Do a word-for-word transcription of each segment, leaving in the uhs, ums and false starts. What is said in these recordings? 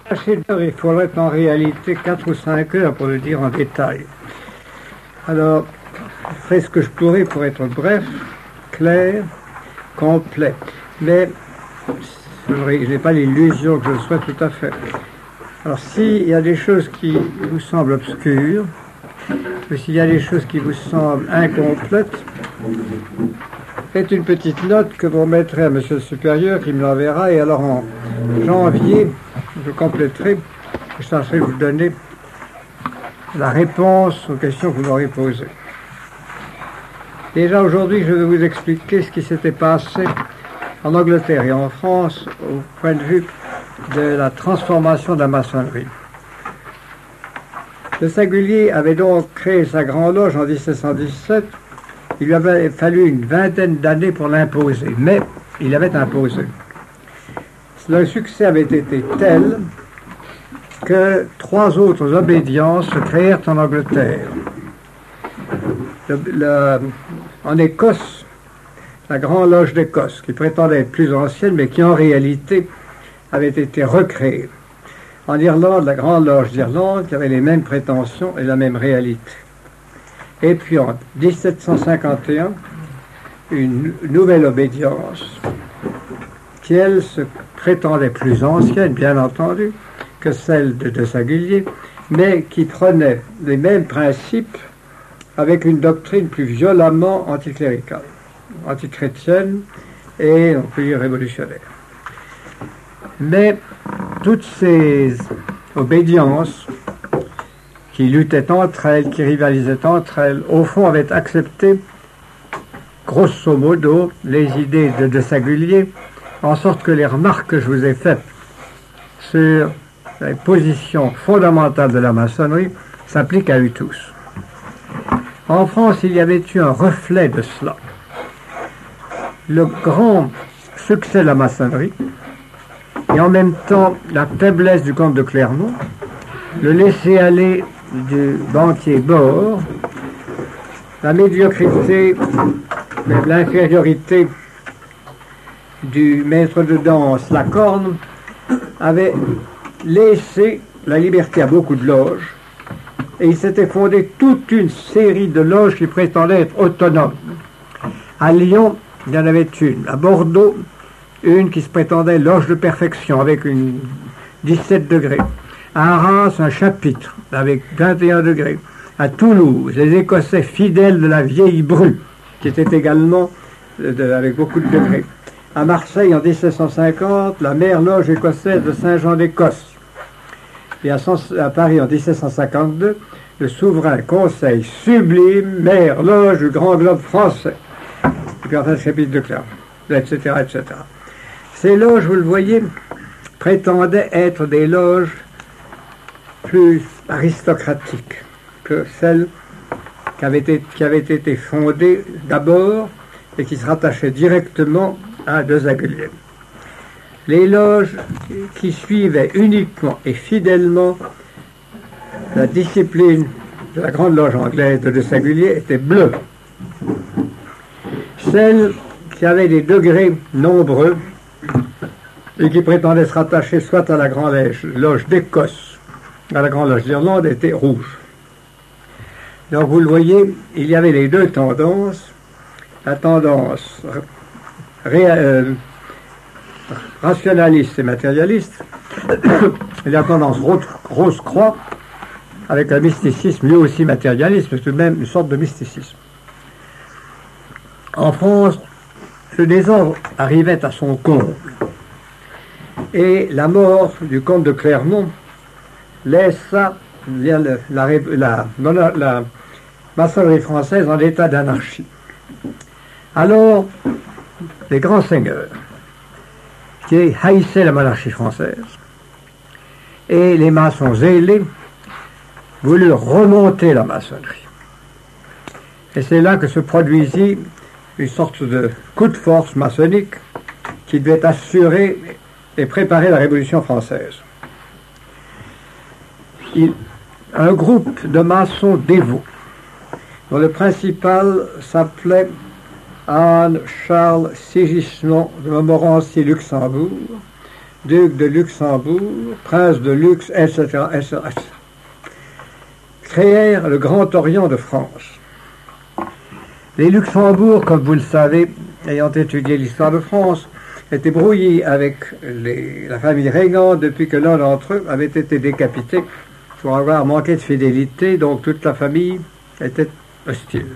d'heure, il faudrait en réalité quatre ou cinq heures pour le dire en détail. Alors, je ferai ce que je pourrai pour être bref, clair, complet. Mais je n'ai pas l'illusion que je le sois tout à fait. Alors, s'il y a des choses qui vous semblent obscures, ou s'il y a des choses qui vous semblent incomplètes, faites une petite note que vous remettrez à Monsieur le Supérieur qui me l'enverra, et alors en janvier, je compléterai, je tâcherai de vous donner la réponse aux questions que vous m'aurez posées. Déjà aujourd'hui, je vais vous expliquer ce qui s'était passé en Angleterre et en France au point de vue de la transformation de la maçonnerie. De Sagulier avait donc créé sa Grande Loge en dix-sept cent dix-sept. Il lui avait fallu une vingtaine d'années pour l'imposer, mais il avait imposé. Le succès avait été tel que trois autres obédiences se créèrent en Angleterre. Le, le, en Écosse, la Grande Loge d'Écosse, qui prétendait être plus ancienne, mais qui en réalité avait été recréée. En Irlande, la Grande Loge d'Irlande, qui avait les mêmes prétentions et la même réalité. Et puis en dix-sept cent cinquante et un, une nouvelle obédience, qui elle se prétendait plus ancienne, bien entendu, que celle de De Sagulier, mais qui prenait les mêmes principes avec une doctrine plus violemment anticléricale, antichrétienne et, on peut dire, révolutionnaire. Mais toutes ces obédiences qui luttaient entre elles, qui rivalisaient entre elles, au fond avaient accepté, grosso modo, les idées de De Sagulier, en sorte que les remarques que je vous ai faites sur les positions fondamentales de la maçonnerie s'appliquent à eux tous. En France, il y avait eu un reflet de cela. Le grand succès de la maçonnerie, et en même temps la faiblesse du comte de Clermont, le laisser-aller du banquier Bohr, la médiocrité, même l'infériorité du maître de danse Lacorne, avait laissé la liberté à beaucoup de loges, et il s'était fondé toute une série de loges qui prétendaient être autonomes. À Lyon, il y en avait une. À Bordeaux, une qui se prétendait loge de perfection avec une dix-sept degrés. À Arras, un chapitre avec vingt et un degrés. À Toulouse, les Écossais fidèles de la vieille Bru, qui était également de, avec beaucoup de degrés. À Marseille, en dix-sept cent cinquante, la mère loge écossaise de Saint-Jean d'Écosse. Et à, à Paris, en dix-sept cent cinquante-deux, le souverain conseil sublime, mère loge du Grand Globe français. Et puis enfin, le chapitre de Clermont, et cetera, et cetera. Ces loges, vous le voyez, prétendaient être des loges plus aristocratiques que celles qui avaient été, qui avaient été fondées d'abord et qui se rattachaient directement à De Sagulier. Les loges qui suivaient uniquement et fidèlement la discipline de la Grande Loge anglaise de De Sagulier étaient bleues. Celles qui avaient des degrés nombreux et qui prétendaient se rattacher soit à la Grande Loge d'Écosse, à la Grande Loge d'Irlande, étaient rouges. Donc vous le voyez, il y avait les deux tendances, la tendance ré, euh, rationaliste et matérialiste, et la tendance rose-croix, avec un mysticisme lui aussi matérialiste, mais tout de même une sorte de mysticisme. En France, le désordre arrivait à son comble, et la mort du comte de Clermont laissa la, la, la, la, la maçonnerie française en état d'anarchie. Alors, les grands seigneurs qui haïssaient la monarchie française et les maçons zélés voulurent remonter la maçonnerie. Et c'est là que se produisit une sorte de coup de force maçonnique qui devait assurer et préparer la Révolution française. Il, un groupe de maçons dévots, dont le principal s'appelait Anne Charles Sigismond de Montmorency Luxembourg, duc de Luxembourg, prince de Lux, et cetera, et cetera, et cetera, créèrent le Grand Orient de France. Les Luxembourg, comme vous le savez, ayant étudié l'histoire de France, étaient brouillés avec les, la famille Reagan depuis que l'un d'entre eux avait été décapité pour avoir manqué de fidélité, donc toute la famille était hostile.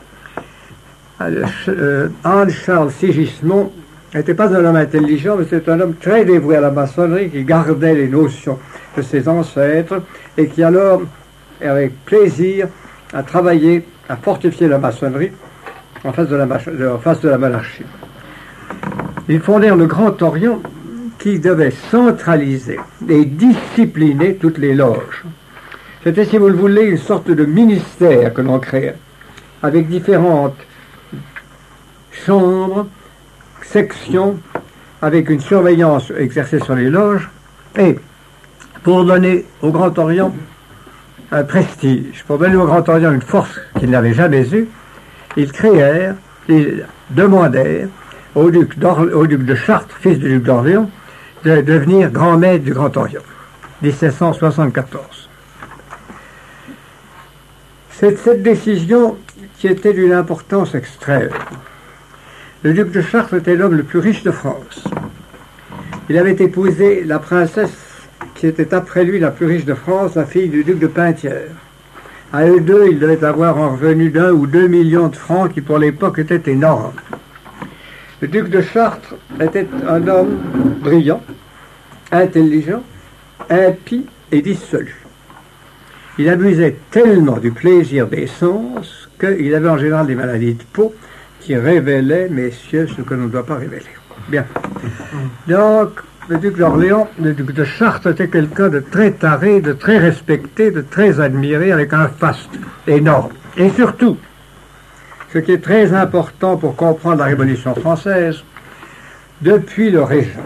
Euh, Anne-Charles Sigismond n'était pas un homme intelligent, mais c'était un homme très dévoué à la maçonnerie, qui gardait les notions de ses ancêtres et qui alors, avec plaisir, a travaillé à fortifier la maçonnerie en face de la, en face de la monarchie. Ils fondèrent le Grand Orient qui devait centraliser et discipliner toutes les loges. C'était, si vous le voulez, une sorte de ministère que l'on créait, avec différentes chambres, sections, avec une surveillance exercée sur les loges, et pour donner au Grand Orient un prestige, pour donner au Grand Orient une force qu'il n'avait jamais eue, ils créèrent, ils demandèrent au duc, au duc de Chartres, fils du duc d'Orléans, de devenir grand maître du Grand Orient, dix-sept cent soixante-quatorze. C'est cette décision qui était d'une importance extrême. Le duc de Chartres était l'homme le plus riche de France. Il avait épousé la princesse qui était après lui la plus riche de France, la fille du duc de Penthièvre. À eux deux, ils devaient avoir un revenu d'un ou deux millions de francs qui pour l'époque était énorme. Le duc de Chartres était un homme brillant, intelligent, impie et dissolu. Il abusait tellement du plaisir des sens qu'il avait en général des maladies de peau qui révélaient, messieurs, ce que l'on ne doit pas révéler. Bien. Donc, le duc d'Orléans, le duc de Chartres était quelqu'un de très taré, de très respecté, de très admiré, avec un faste énorme. Et surtout, ce qui est très important pour comprendre la Révolution française, depuis le Régent,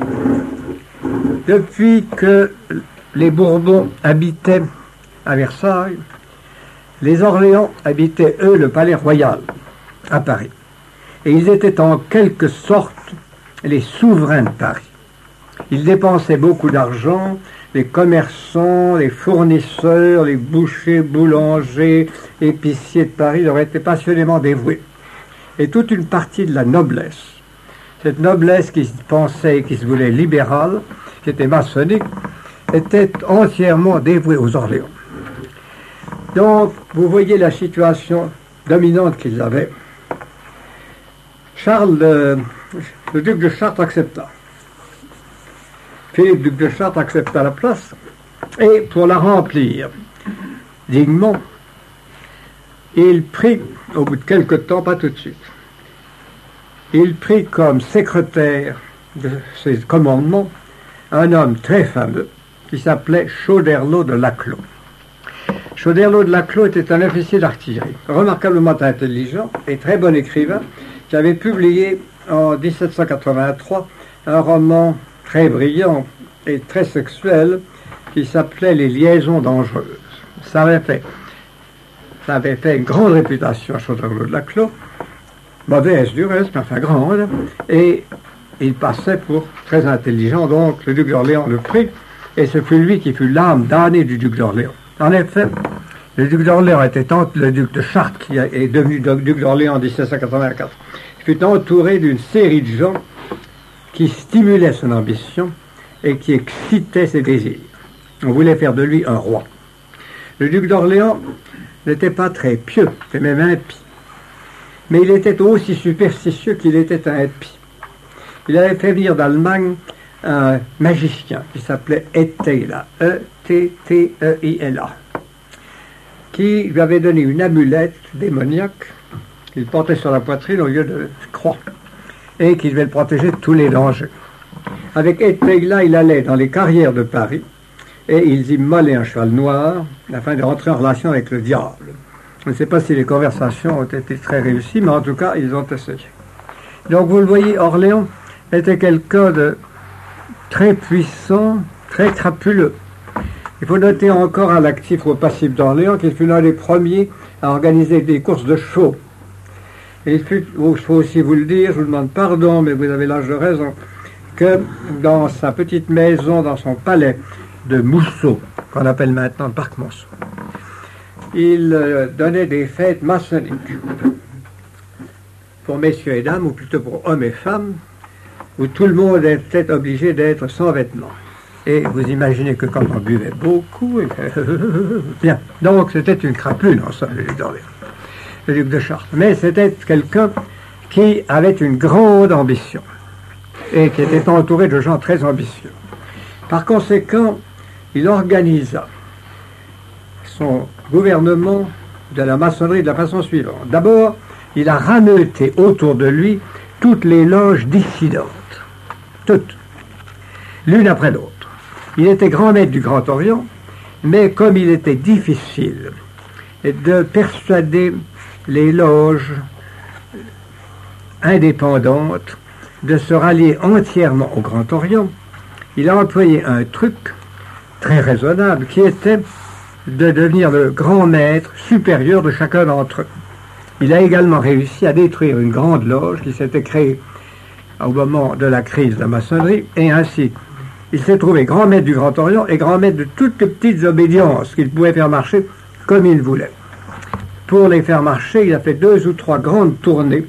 depuis que les Bourbons habitaient à Versailles, les Orléans habitaient, eux, le palais royal, à Paris. Et ils étaient en quelque sorte les souverains de Paris. Ils dépensaient beaucoup d'argent, les commerçants, les fournisseurs, les bouchers, boulangers, épiciers de Paris leur étaient passionnément dévoués. Et toute une partie de la noblesse, cette noblesse qui se pensait, qui se voulait libérale, qui était maçonnique, était entièrement dévouée aux Orléans. Donc, vous voyez la situation dominante qu'ils avaient. Charles, le, le duc de Chartres accepta. Philippe, duc de Chartres, accepta la place, et pour la remplir dignement, il prit, au bout de quelque temps, pas tout de suite, il prit comme secrétaire de ses commandements un homme très fameux qui s'appelait Choderlos de Laclos. Choderlos de Laclos était un officier d'artillerie, remarquablement intelligent et très bon écrivain, qui avait publié en dix-sept cent quatre-vingt-trois un roman très brillant et très sexuel qui s'appelait Les liaisons dangereuses. Ça avait fait, ça avait fait une grande réputation à Choderlos de Laclos, mauvaise du reste, mais enfin grande, et il passait pour très intelligent, donc le duc d'Orléans le prit, et ce fut lui qui fut l'âme damnée du duc d'Orléans. En effet, le duc d'Orléans était le duc de Chartres, qui est devenu duc d'Orléans en dix-sept cent quatre-vingt-quatre, fut entouré d'une série de gens qui stimulaient son ambition et qui excitaient ses désirs. On voulait faire de lui un roi. Le duc d'Orléans n'était pas très pieux, c'était même impie. Mais il était aussi superstitieux qu'il était impie. Il avait fait venir d'Allemagne un magicien qui s'appelait Eteila, E T T E I L A, qui lui avait donné une amulette démoniaque qu'il portait sur la poitrine au lieu de croix, et qui devait le protéger de tous les dangers. Avec Eteila, il allait dans les carrières de Paris, et ils immolaient un cheval noir, afin de rentrer en relation avec le diable. Je ne sais pas si les conversations ont été très réussies, mais en tout cas, ils ont essayé. Donc, vous le voyez, Orléans était quelqu'un de très puissant, très crapuleux. Il faut noter encore à l'actif ou au passif d'Orléans qu'il fut l'un des premiers à organiser des courses de chevaux. Et il fut, il faut aussi vous le dire, je vous demande pardon, mais vous avez l'âge de raison, que dans sa petite maison, dans son palais de Mousseau, qu'on appelle maintenant le parc Monceau, il euh, donnait des fêtes maçonniques pour messieurs et dames, ou plutôt pour hommes et femmes, où tout le monde était obligé d'être sans vêtements. Et vous imaginez que quand on buvait beaucoup, bien, donc c'était une crapule, non, ça, le duc d'Orléans, le duc de Chartres. Mais c'était quelqu'un qui avait une grande ambition et qui était entouré de gens très ambitieux. Par conséquent, il organisa son gouvernement de la maçonnerie de la façon suivante. D'abord, il a rameuté autour de lui toutes les loges dissidentes, toutes, l'une après l'autre. Il était grand maître du Grand Orient, mais comme il était difficile de persuader les loges indépendantes de se rallier entièrement au Grand Orient, il a employé un truc très raisonnable qui était de devenir le grand maître supérieur de chacun d'entre eux. Il a également réussi à détruire une grande loge qui s'était créée au moment de la crise de la maçonnerie, et ainsi il s'est trouvé grand maître du Grand Orient et grand maître de toutes les petites obédiences qu'il pouvait faire marcher comme il voulait. Pour les faire marcher, il a fait deux ou trois grandes tournées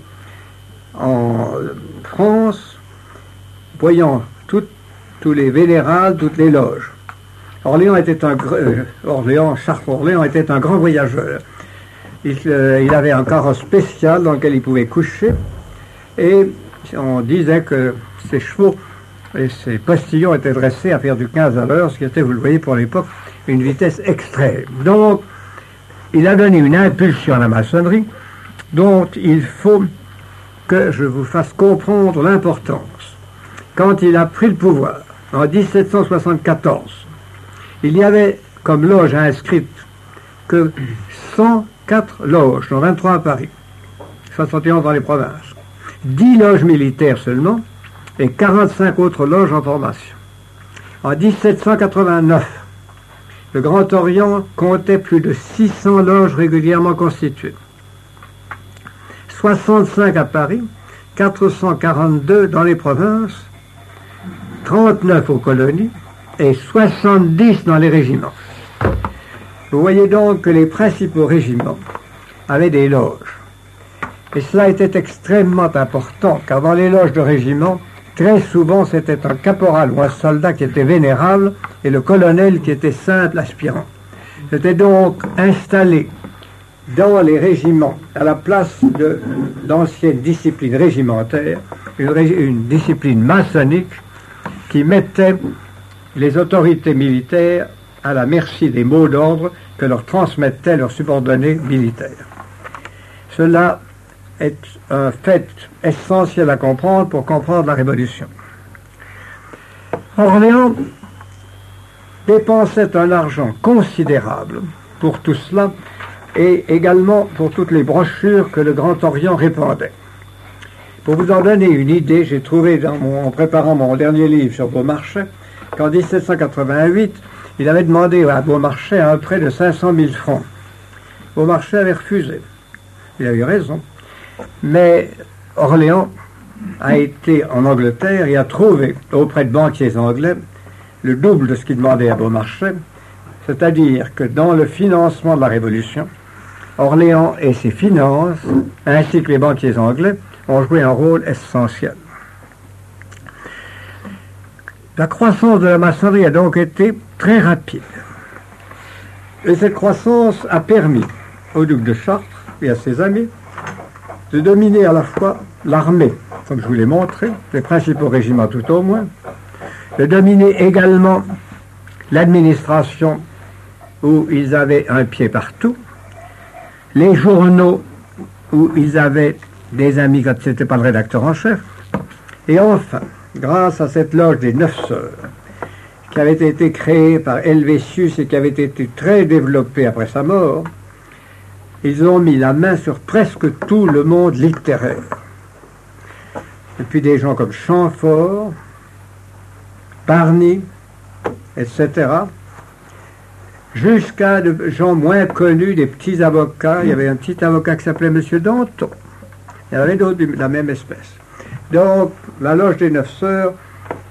en France, voyant tout, tous les vénérales, toutes les loges. Orléans était un euh, Orléans, Chartres-Orléans était un grand voyageur. Il, euh, il avait un carrosse spécial dans lequel il pouvait coucher, et on disait que ses chevaux et ses postillons étaient dressés à faire du quinze à l'heure, ce qui était, vous le voyez pour l'époque, une vitesse extrême. Donc, il a donné une impulsion à la maçonnerie dont il faut que je vous fasse comprendre l'importance. Quand il a pris le pouvoir, en dix-sept cent soixante-quatorze, il y avait comme loge inscrite que cent quatre loges, dont vingt-trois à Paris, soixante et onze dans les provinces, dix loges militaires seulement, et quarante-cinq autres loges en formation. En dix-sept cent quatre-vingt-neuf, le Grand Orient comptait plus de six cents loges régulièrement constituées. soixante-cinq à Paris, quatre cent quarante-deux dans les provinces, trente-neuf aux colonies et soixante-dix dans les régiments. Vous voyez donc que les principaux régiments avaient des loges. Et cela était extrêmement important, car dans les loges de régiment, très souvent, c'était un caporal ou un soldat qui était vénérable et le colonel qui était simple aspirant. C'était donc installé dans les régiments, à la place de l'ancienne discipline régimentaire, une, rég une discipline maçonnique qui mettait les autorités militaires à la merci des mots d'ordre que leur transmettaient leurs subordonnés militaires. Cela est un fait essentiel à comprendre pour comprendre la Révolution. Orléans dépensait un argent considérable pour tout cela et également pour toutes les brochures que le Grand Orient répandait. Pour vous en donner une idée, j'ai trouvé dans mon, en préparant mon dernier livre sur Beaumarchais qu'en dix-sept cent quatre-vingt-huit, il avait demandé à Beaumarchais un prêt de cinq cent mille francs. Beaumarchais avait refusé. Il a eu raison. Mais Orléans a été en Angleterre et a trouvé auprès de banquiers anglais le double de ce qu'il demandait à Beaumarchais, c'est-à-dire que dans le financement de la Révolution, Orléans et ses finances, ainsi que les banquiers anglais, ont joué un rôle essentiel. La croissance de la maçonnerie a donc été très rapide. Et cette croissance a permis au duc de Chartres et à ses amis de dominer à la fois l'armée, comme je vous l'ai montré, les principaux régiments tout au moins, de dominer également l'administration où ils avaient un pied partout, les journaux où ils avaient des amis quand ce n'était pas le rédacteur en chef, et enfin, grâce à cette loge des Neuf Sœurs, qui avait été créée par Helvétius et qui avait été très développée après sa mort, ils ont mis la main sur presque tout le monde littéraire. Et puis des gens comme Chamfort, Barny, et cetera, jusqu'à des gens moins connus, des petits avocats. Il y avait un petit avocat qui s'appelait M. Danton. Il y en avait d'autres de la même espèce. Donc, la loge des Neuf Sœurs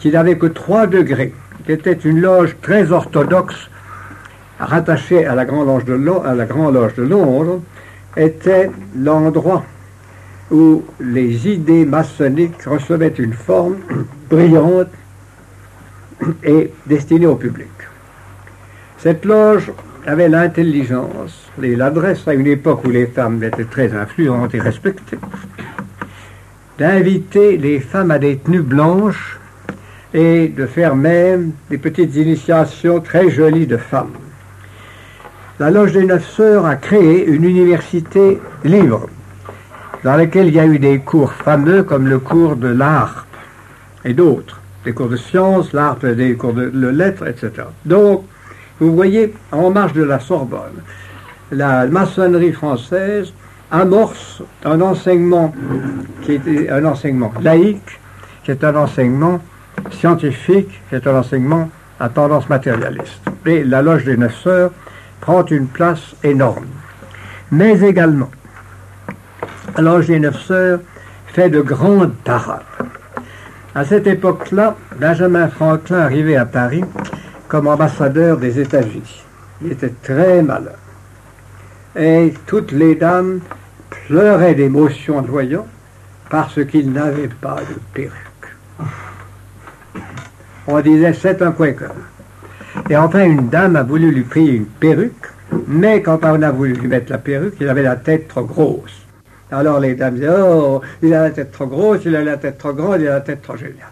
qui n'avait que trois degrés, qui était une loge très orthodoxe, rattachée à la Grande Loge de, Lo- à la Grande Loge de Londres, était l'endroit où les idées maçonniques recevaient une forme brillante et destinée au public. Cette loge avait l'intelligence et l'adresse, à une époque où les femmes étaient très influentes et respectées, d'inviter les femmes à des tenues blanches et de faire même des petites initiations très jolies de femmes. La Loge des Neuf Sœurs a créé une université libre, dans laquelle il y a eu des cours fameux comme le cours de l'harpe et d'autres, des cours de sciences, l'harpe, des cours de, de lettres, et cetera. Donc, vous voyez, en marge de la Sorbonne, la maçonnerie française amorce un enseignement qui est un enseignement laïque, qui est un enseignement scientifique, qui est un enseignement à tendance matérialiste. Et la Loge des Neuf Sœurs prend une place énorme. Mais également, la Loge des Neuf Sœurs fait de grandes parades. À cette époque-là, Benjamin Franklin arrivait à Paris comme ambassadeur des États-Unis. Il était très malheureux. Et toutes les dames pleuraient d'émotion en le voyant parce qu'il n'avait pas de perruque. On disait c'est un Quaker. Et enfin, une dame a voulu lui payer une perruque, mais quand on a voulu lui mettre la perruque, il avait la tête trop grosse. Alors les dames disaient, oh, il a la tête trop grosse, il a la tête trop grande, il a la tête trop géniale.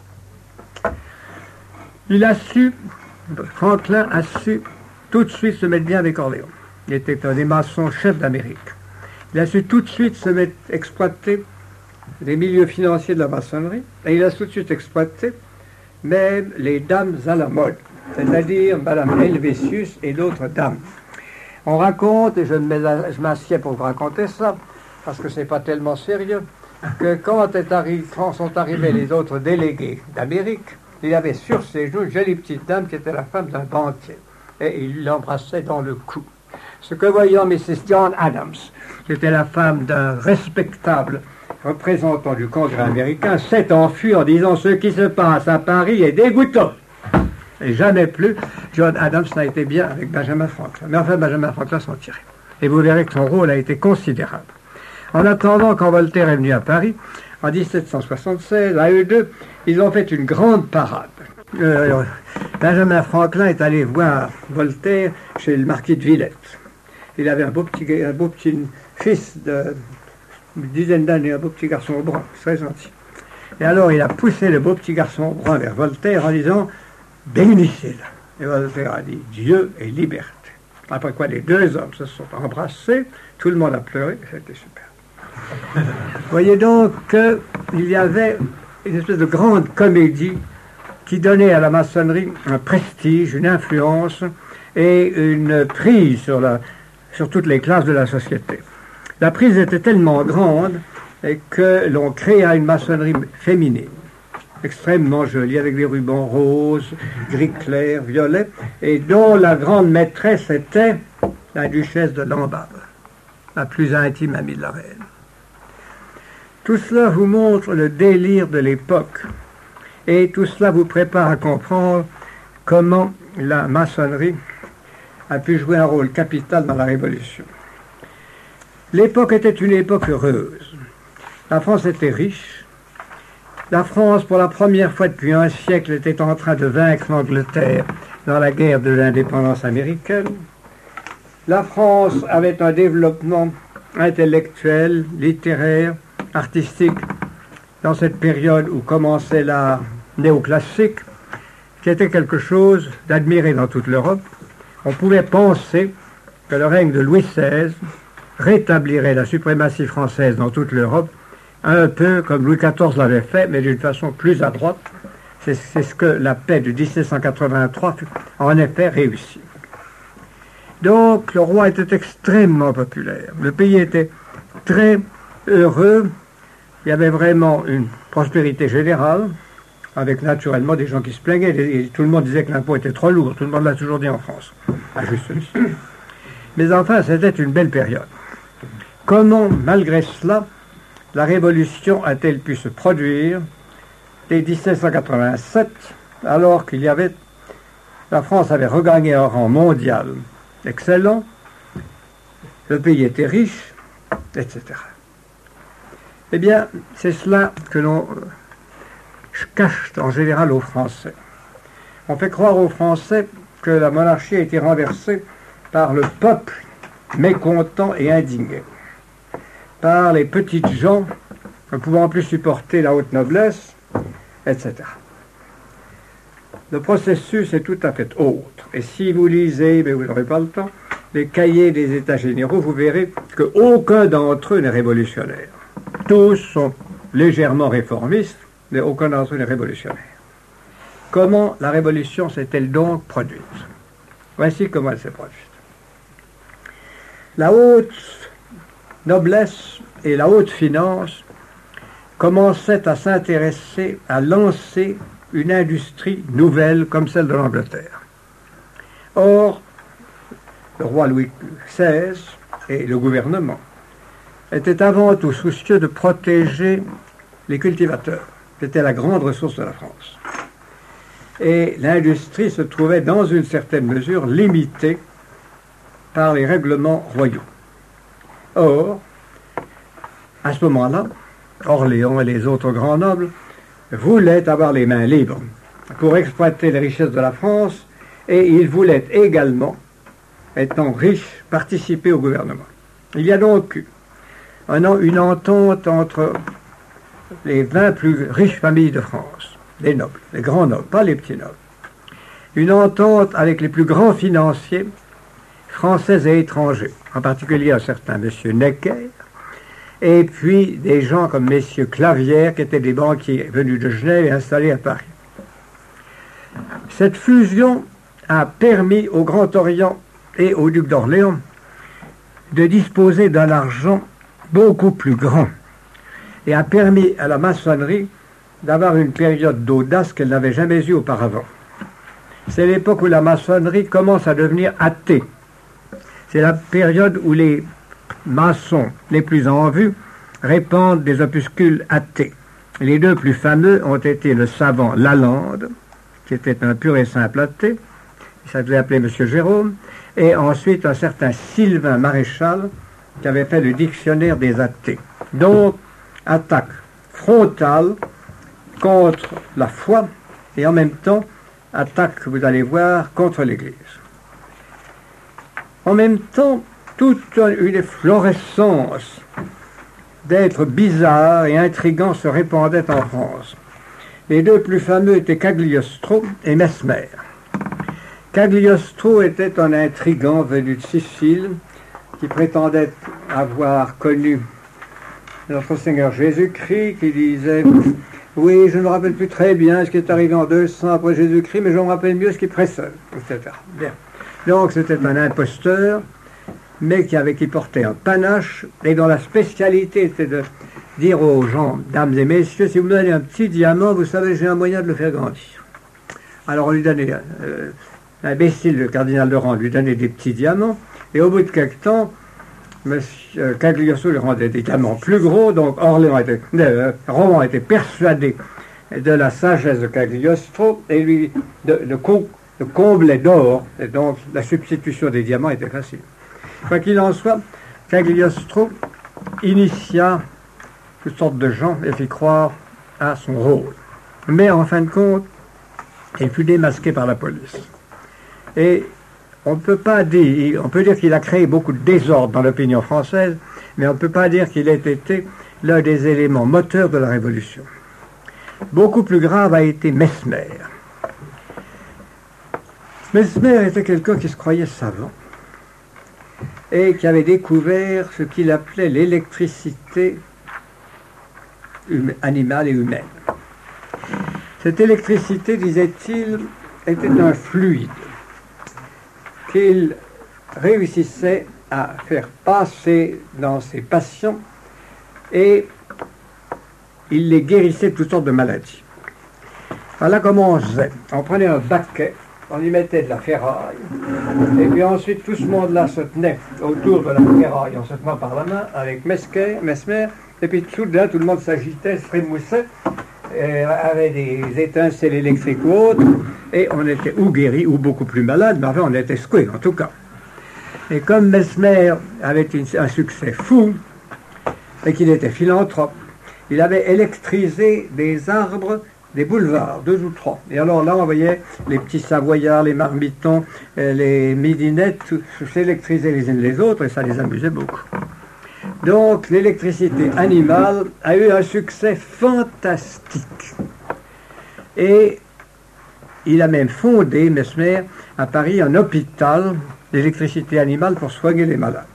Il a su, Franklin a su tout de suite se mettre bien avec Orléans. Il était un des maçons chefs d'Amérique. Il a su tout de suite se mettre, exploiter les milieux financiers de la maçonnerie, et il a tout de suite exploité même les dames à la mode, c'est-à-dire Madame Helvétius et d'autres dames. On raconte, et je m'assieds pour vous raconter ça, parce que c'est pas tellement sérieux, que quand, est arri- quand sont arrivés les autres délégués d'Amérique, il avait sur ses genoux une jolie petite dame qui était la femme d'un banquier, et il l'embrassait dans le cou. Ce que voyant missus John Adams, qui était la femme d'un respectable représentant du Congrès américain, s'est enfui en disant « Ce qui se passe à Paris est dégoûtant ». Et jamais plus, John Adams n'a été bien avec Benjamin Franklin. Mais enfin, Benjamin Franklin s'en tirait. Et vous verrez que son rôle a été considérable. En attendant, quand Voltaire est venu à Paris, en dix-sept cent soixante-seize, à eux deux, ils ont fait une grande parade. Euh, Benjamin Franklin est allé voir Voltaire chez le marquis de Villette. Il avait un beau petit, un beau petit fils de une dizaine d'années, un beau petit garçon brun, très gentil. Et alors il a poussé le beau petit garçon brun vers Voltaire en disant « Bénissez-le ». Et Voltaire a dit « Dieu et liberté ». Après quoi les deux hommes se sont embrassés, tout le monde a pleuré, c'était super. Vous voyez donc qu'il y avait une espèce de grande comédie qui donnait à la maçonnerie un prestige, une influence et une prise sur, la, sur toutes les classes de la société. La prise était tellement grande que l'on créa une maçonnerie féminine, extrêmement jolie, avec des rubans roses, gris clair, violet, et dont la grande maîtresse était la duchesse de Lamballe, la plus intime amie de la reine. Tout cela vous montre le délire de l'époque, et tout cela vous prépare à comprendre comment la maçonnerie a pu jouer un rôle capital dans la Révolution. L'époque était une époque heureuse. La France était riche. La France, pour la première fois depuis un siècle, était en train de vaincre l'Angleterre dans la guerre de l'indépendance américaine. La France avait un développement intellectuel, littéraire, artistique, dans cette période où commençait l'art néoclassique, qui était quelque chose d'admiré dans toute l'Europe. On pouvait penser que le règne de Louis seize rétablirait la suprématie française dans toute l'Europe, un peu comme Louis quatorze l'avait fait, mais d'une façon plus à droite. C'est, c'est ce que la paix de dix-sept cent quatre-vingt-trois en effet réussit. Donc le roi était extrêmement populaire. Le pays était très heureux. Il y avait vraiment une prospérité générale, avec naturellement des gens qui se plaignaient. Et tout le monde disait que l'impôt était trop lourd. Tout le monde l'a toujours dit en France, à juste titre. Mais enfin, c'était une belle période. Comment, malgré cela, la Révolution a-t-elle pu se produire dès dix-sept cent quatre-vingt-sept, alors qu'il y avait, la France avait regagné un rang mondial excellent, le pays était riche, et cetera. Eh bien, c'est cela que l'on cache en général aux Français. On fait croire aux Français que la monarchie a été renversée par le peuple mécontent et indigné, par les petites gens ne pouvant plus supporter la haute noblesse, et cetera. Le processus est tout à fait autre. Et si vous lisez, mais vous n'aurez pas le temps, les cahiers des États généraux, vous verrez qu'aucun d'entre eux n'est révolutionnaire. Tous sont légèrement réformistes, mais aucun d'entre eux n'est révolutionnaire. Comment la révolution s'est-elle donc produite? Voici comment elle s'est produite. La haute noblesse et la haute finance commençaient à s'intéresser, à lancer une industrie nouvelle comme celle de l'Angleterre. Or, le roi Louis seize et le gouvernement étaient avant tout soucieux de protéger les cultivateurs. C'était la grande ressource de la France. Et l'industrie se trouvait dans une certaine mesure limitée par les règlements royaux. Or, à ce moment-là, Orléans et les autres grands nobles voulaient avoir les mains libres pour exploiter les richesses de la France, et ils voulaient également, étant riches, participer au gouvernement. Il y a donc eu un, une entente entre les vingt plus riches familles de France, les nobles, les grands nobles, pas les petits nobles. Une entente avec les plus grands financiers français et étrangers, en particulier un certain monsieur Necker, et puis des gens comme messieurs Clavière, qui étaient des banquiers venus de Genève et installés à Paris. Cette fusion a permis au Grand Orient et au duc d'Orléans de disposer d'un argent beaucoup plus grand, et a permis à la maçonnerie d'avoir une période d'audace qu'elle n'avait jamais eue auparavant. C'est l'époque où la maçonnerie commence à devenir athée. C'est la période où les maçons les plus en vue répandent des opuscules athées. Les deux plus fameux ont été le savant Lalande, qui était un pur et simple athée, il s'appelait appelé M. Jérôme, et ensuite un certain Sylvain Maréchal, qui avait fait le dictionnaire des athées. Donc, attaque frontale contre la foi, et en même temps, attaque, vous allez voir, contre l'Église. En même temps, toute une efflorescence d'êtres bizarres et intrigants se répandait en France. Les deux plus fameux étaient Cagliostro et Mesmer. Cagliostro était un intrigant venu de Sicile qui prétendait avoir connu notre Seigneur Jésus-Christ, qui disait « Oui, je ne me rappelle plus très bien ce qui est arrivé en deux cents après Jésus-Christ, mais je me rappelle mieux ce qui précède, et cetera » Bien. Donc c'était un imposteur, mais qui, avait, qui portait un panache, et dont la spécialité était de dire aux gens, dames et messieurs, si vous me donnez un petit diamant, vous savez, j'ai un moyen de le faire grandir. Alors on lui donnait, euh, l'imbécile, le cardinal de Rang, lui donnait des petits diamants, et au bout de quelque temps, M. Cagliostro lui rendait des diamants plus gros, donc Orléans était, euh, Rohan était persuadé de la sagesse de Cagliostro, et lui de, de, de, de comblait d'or, et donc la substitution des diamants était facile. Quoi qu'il en soit, Cagliostro initia toutes sortes de gens et fit croire à son rôle. Mais en fin de compte, il fut démasqué par la police. Et on ne peut pas dire, on peut dire qu'il a créé beaucoup de désordre dans l'opinion française, mais on ne peut pas dire qu'il ait été l'un des éléments moteurs de la Révolution. Beaucoup plus grave a été Mesmer. Mesmer était quelqu'un qui se croyait savant et qui avait découvert ce qu'il appelait l'électricité animale et humaine. Cette électricité, disait-il, était un fluide qu'il réussissait à faire passer dans ses patients et il les guérissait de toutes sortes de maladies. Voilà comment on faisait. On prenait un baquet, on y mettait de la ferraille, et puis ensuite tout ce monde-là se tenait autour de la ferraille en se tenant par la main avec Mesmer, Mesmer, et puis soudain tout le monde s'agitait, se frémoussait, euh, avait des étincelles électriques ou autres, et on était ou guéri ou beaucoup plus malade, mais enfin on était secoué en tout cas. Et comme Mesmer avait une, un succès fou, et qu'il était philanthrope, il avait électrisé des arbres, des boulevards, deux ou trois. Et alors là, on voyait les petits Savoyards, les Marmitons, les Midinettes s'électriser les uns les autres, et ça les amusait beaucoup. Donc, l'électricité animale a eu un succès fantastique. Et il a même fondé, Mesmer, à Paris, un hôpital d'électricité animale pour soigner les malades.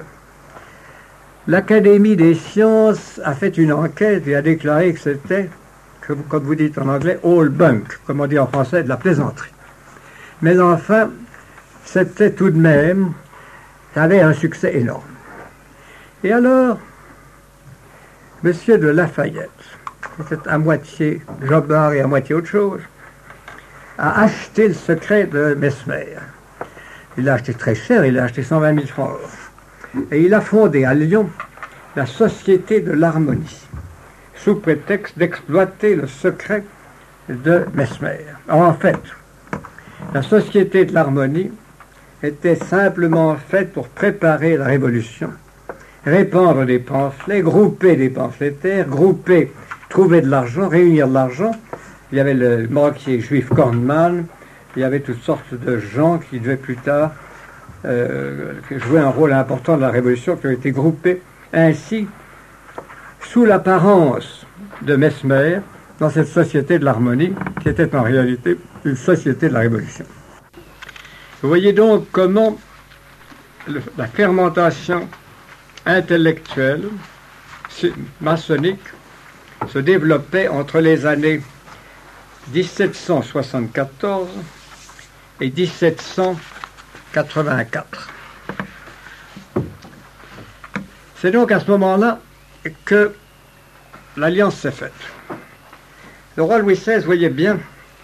L'Académie des sciences a fait une enquête et a déclaré que c'était, comme vous dites en anglais, all bunk, comme on dit en français, de la plaisanterie. Mais enfin, c'était tout de même, ça avait un succès énorme. Et alors, Monsieur de Lafayette, qui était à moitié jobard et à moitié autre chose, a acheté le secret de Mesmer. Il l'a acheté très cher, il l'a acheté cent vingt mille francs or. Et il a fondé à Lyon la Société de l'Harmonie, sous prétexte d'exploiter le secret de Mesmer. En fait, la Société de l'Harmonie était simplement faite pour préparer la Révolution, répandre des pamphlets, grouper des pamphlétaires, grouper, trouver de l'argent, réunir de l'argent. Il y avait le banquier juif Kornmann, il y avait toutes sortes de gens qui devaient plus tard euh, jouer un rôle important dans la Révolution, qui ont été groupés ainsi, sous l'apparence de Mesmer, dans cette Société de l'Harmonie, qui était en réalité une société de la Révolution. Vous voyez donc comment le, la fermentation intellectuelle maçonnique se développait entre les années dix-sept cent soixante-quatorze et dix-sept cent quatre-vingt-quatre. C'est donc à ce moment-là que l'alliance s'est faite. Le roi Louis seize voyait bien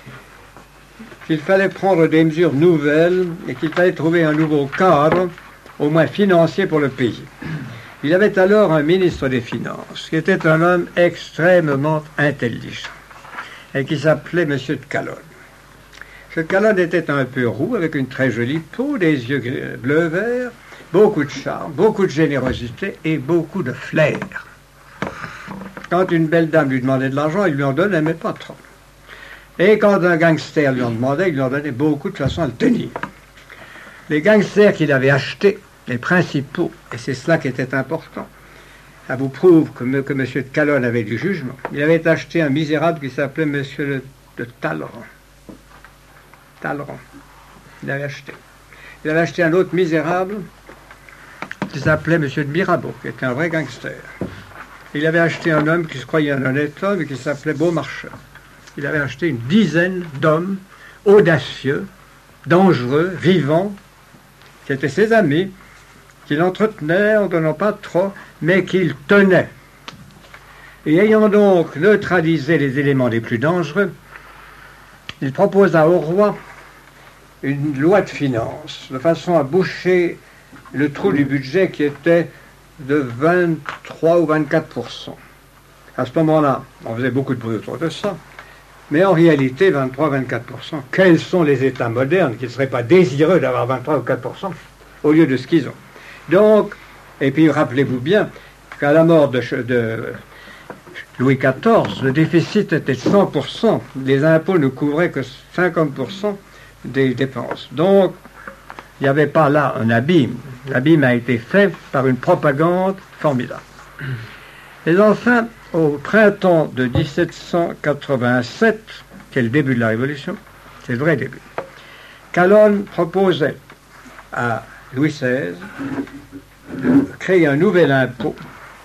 qu'il fallait prendre des mesures nouvelles et qu'il fallait trouver un nouveau cadre, au moins financier, pour le pays. Il avait alors un ministre des Finances, qui était un homme extrêmement intelligent, et qui s'appelait M. de Calonne. M. de Calonne était un peu roux, avec une très jolie peau, des yeux bleu-vert, beaucoup de charme, beaucoup de générosité et beaucoup de flair. Quand une belle dame lui demandait de l'argent, il lui en donnait, mais pas trop. Et quand un gangster lui en demandait, il lui en donnait beaucoup de façon à le tenir. Les gangsters qu'il avait achetés, les principaux, et c'est cela qui était important, ça vous prouve que, que M. de Calonne avait du jugement. Il avait acheté un misérable qui s'appelait M. de, de Talleyrand. Talleyrand. Il avait acheté. Il avait acheté un autre misérable qui s'appelait M. de Mirabeau, qui était un vrai gangster. Il avait acheté un homme qui se croyait un honnête homme et qui s'appelait Beaumarchais. Il avait acheté une dizaine d'hommes audacieux, dangereux, vivants, qui étaient ses amis, qu'il entretenait en donnant pas trop, mais qu'il tenait. Et ayant donc neutralisé les éléments les plus dangereux, il proposa au roi une loi de finances, de façon à boucher le trou du budget qui était de vingt-trois ou vingt-quatre pour cent. À ce moment-là, on faisait beaucoup de bruit autour de ça, mais en réalité, vingt-trois à vingt-quatre pour cent, quels sont les États modernes qui ne seraient pas désireux d'avoir vingt-trois ou quatre pour cent au lieu de ce qu'ils ont? Donc, et puis rappelez-vous bien qu'à la mort de, de Louis quatorze, le déficit était de cent pour cent, les impôts ne couvraient que cinquante pour cent des dépenses. Donc, il n'y avait pas là un abîme. L'abîme a été fait par une propagande formidable. Et enfin, au printemps de dix-sept cent quatre-vingt-sept, qui est le début de la Révolution, c'est le vrai début, Calonne proposait à Louis seize de créer un nouvel impôt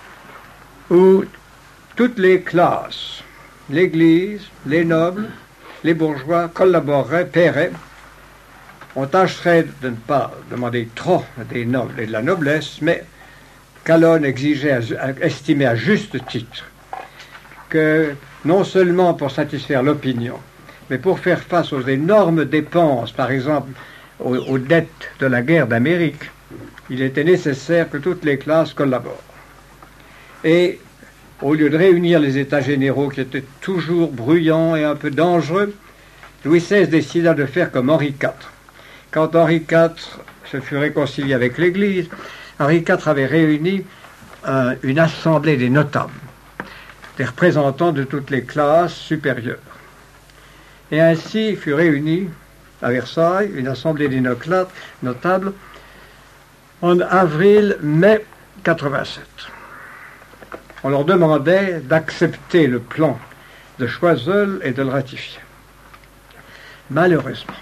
où toutes les classes, l'Église, les nobles, les bourgeois collaboreraient, paieraient. On tâcherait de ne pas demander trop des nobles et de la noblesse, mais Calonne exigeait, estimait à juste titre que non seulement pour satisfaire l'opinion, mais pour faire face aux énormes dépenses, par exemple aux, aux dettes de la guerre d'Amérique, il était nécessaire que toutes les classes collaborent. Et au lieu de réunir les États généraux qui étaient toujours bruyants et un peu dangereux, Louis seize décida de faire comme Henri quatre. Quand Henri quatre se fut réconcilié avec l'Église, Henri quatre avait réuni un, une assemblée des notables, des représentants de toutes les classes supérieures. Et ainsi fut réunie à Versailles une assemblée des notables en avril-mai quatre-vingt-sept. On leur demandait d'accepter le plan de Choiseul et de le ratifier. Malheureusement,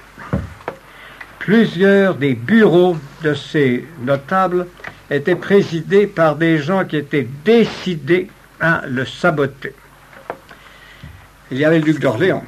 plusieurs des bureaux de ces notables étaient présidés par des gens qui étaient décidés à le saboter. Il y avait le duc d'Orléans,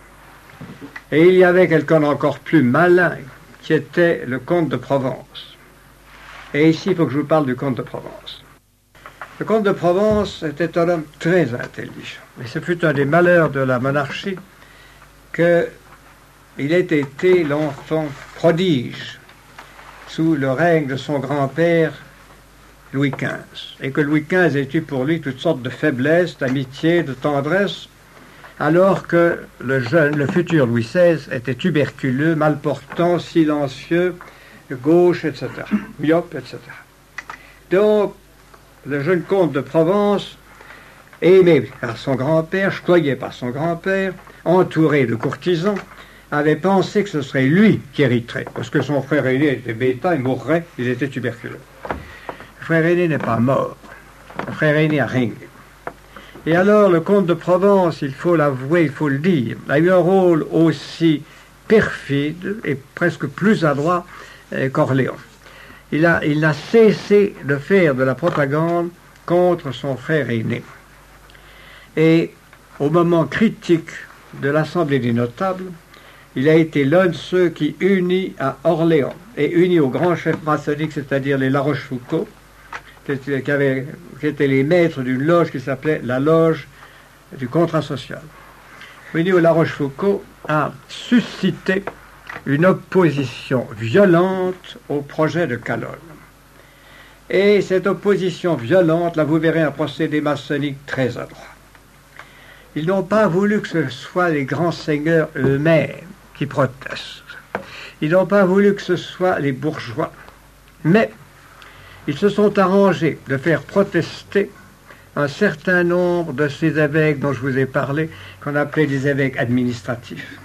et il y avait quelqu'un d'encore plus malin, qui était le comte de Provence. Et ici, il faut que je vous parle du comte de Provence. Le comte de Provence était un homme très intelligent. Et ce fut un des malheurs de la monarchie qu'il ait été l'enfant prodige sous le règne de son grand-père Louis quinze. Et que Louis quinze ait eu pour lui toutes sortes de faiblesses, d'amitié, de tendresse, alors que le jeune, le futur Louis seize était tuberculeux, malportant, silencieux, gauche, et cetera, myope, et cetera. Donc, le jeune comte de Provence, aimé par son grand-père, choyé par son grand-père, entouré de courtisans, avait pensé que ce serait lui qui hériterait, parce que son frère aîné était bêta, il mourrait, il était tuberculeux. Le frère aîné n'est pas mort, le frère aîné a régné. Et alors, le comte de Provence, il faut l'avouer, il faut le dire, a eu un rôle aussi perfide et presque plus adroit euh, qu'Orléans. Il a, il n'a cessé de faire de la propagande contre son frère aîné. Et au moment critique de l'Assemblée des notables, il a été l'un de ceux qui unit à Orléans et unit aux grands chefs maçonniques, c'est-à-dire les La Rochefoucauld, qui, avaient, qui étaient les maîtres d'une loge qui s'appelait la loge du contrat social. Unis aux La Rochefoucauld a suscité une opposition violente au projet de Calonne. Et cette opposition violente, là vous verrez un procédé maçonnique très adroit. Ils n'ont pas voulu que ce soit les grands seigneurs eux-mêmes qui protestent. Ils n'ont pas voulu que ce soit les bourgeois. Mais ils se sont arrangés de faire protester un certain nombre de ces évêques dont je vous ai parlé, qu'on appelait des évêques administratifs,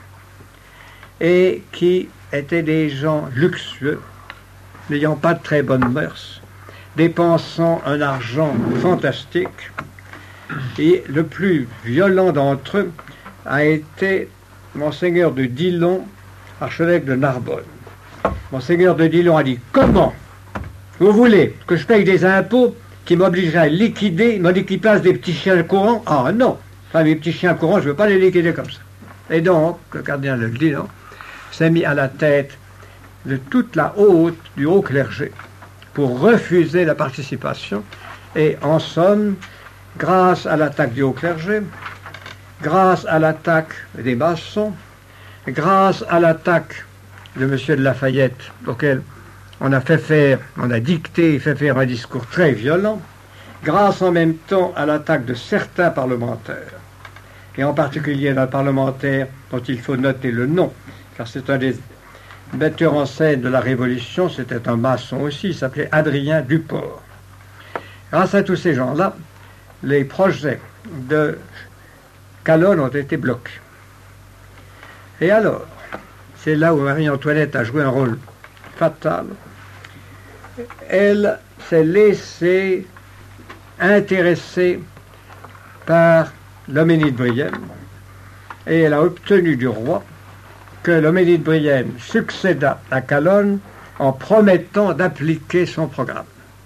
et qui étaient des gens luxueux, n'ayant pas de très bonnes mœurs, dépensant un argent fantastique. Et le plus violent d'entre eux a été Monseigneur de Dillon, archevêque de Narbonne. Monseigneur de Dillon a dit « Comment vous voulez que je paye des impôts qui m'obligeraient à liquider, me dit qu'il place des petits chiens courants? Ah non, enfin, les petits chiens courants, je ne veux pas les liquider comme ça. » Et donc, le cardinal de Dillon s'est mis à la tête de toute la haute, du haut clergé, pour refuser la participation. Et en somme, grâce à l'attaque du haut clergé, grâce à l'attaque des maçons, grâce à l'attaque de M. de Lafayette, auquel on a fait faire, on a dicté et fait faire un discours très violent, grâce en même temps à l'attaque de certains parlementaires, et en particulier d'un parlementaire dont il faut noter le nom, car c'est un des metteurs en scène de la Révolution, c'était un maçon aussi, il s'appelait Adrien Duport. Grâce à tous ces gens-là, les projets de Calonne ont été bloqués. Et alors, c'est là où Marie-Antoinette a joué un rôle fatal. Elle s'est laissée intéresser par l'Homénie de Brienne et elle a obtenu du roi que l'Homénie de Brienne succédât à Calonne en promettant d'appliquer son programme.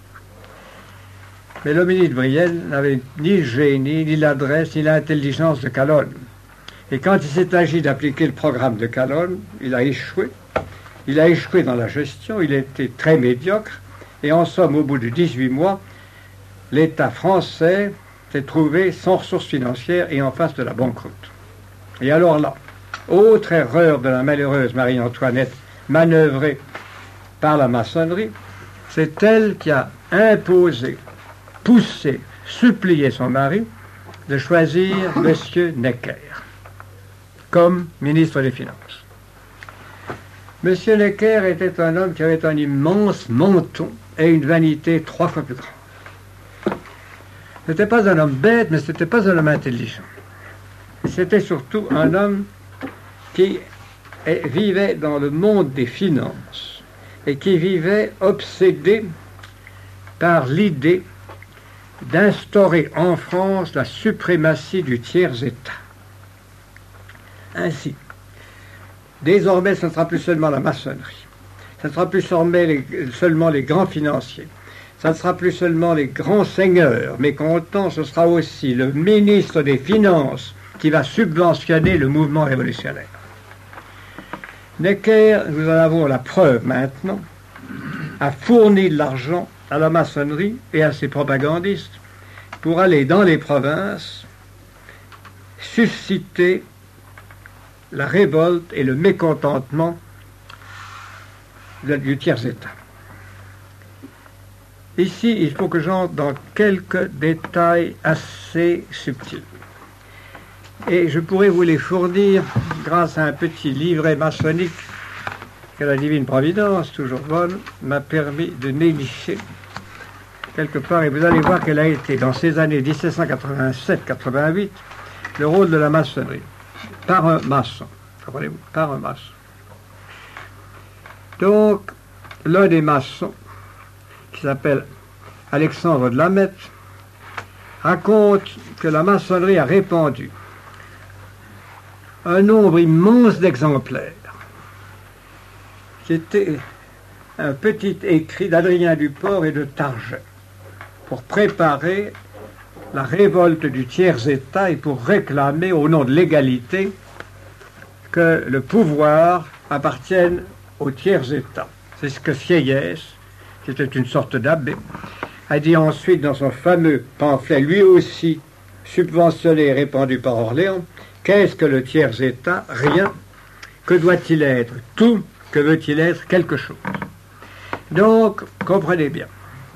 Mais l'Homénie de Brienne n'avait ni le génie, ni l'adresse, ni l'intelligence de Calonne. Et quand il s'est agi d'appliquer le programme de Calonne, il a échoué. Il a échoué dans la gestion, il était très médiocre. Et en somme, au bout de dix-huit mois, l'État français s'est trouvé sans ressources financières et en face de la banqueroute. Et alors là, autre erreur de la malheureuse Marie-Antoinette, manœuvrée par la maçonnerie, c'est elle qui a imposé, poussé, supplié son mari de choisir M. Necker comme ministre des Finances. M. Necker était un homme qui avait un immense menton et une vanité trois fois plus grande. Ce n'était pas un homme bête, mais ce n'était pas un homme intelligent. C'était surtout un homme qui vivait dans le monde des finances et qui vivait obsédé par l'idée d'instaurer en France la suprématie du tiers-État. Ainsi, désormais, ce ne sera plus seulement la maçonnerie, ce ne sera plus seulement les grands financiers, ce ne sera plus seulement les grands seigneurs, mais qu'autant ce sera aussi le ministre des Finances qui va subventionner le mouvement révolutionnaire. Necker, nous en avons la preuve maintenant, a fourni de l'argent à la maçonnerie et à ses propagandistes pour aller dans les provinces susciter la révolte et le mécontentement du tiers-État. Ici, il faut que j'entre dans quelques détails assez subtils. Et je pourrais vous les fournir grâce à un petit livret maçonnique que la Divine Providence, toujours bonne, m'a permis de dénicher quelque part. Et vous allez voir quel a été, dans ces années dix-sept cent quatre-vingt-sept quatre-vingt-huit, le rôle de la maçonnerie. Par un maçon. Comprenez-vous? Par un maçon. Donc, l'un des maçons, qui s'appelle Alexandre de Lameth, raconte que la maçonnerie a répandu un nombre immense d'exemplaires, qui était un petit écrit d'Adrien Duport et de Target, pour préparer la révolte du tiers-État et pour réclamer, au nom de l'égalité, que le pouvoir appartienne au tiers-État. C'est ce que Sieyès, qui était une sorte d'abbé, a dit ensuite dans son fameux pamphlet, lui aussi subventionné et répandu par Orléans: qu'est-ce que le tiers-État? Rien. Que doit-il être? Tout. Que veut-il être? Quelque chose. Donc, comprenez bien.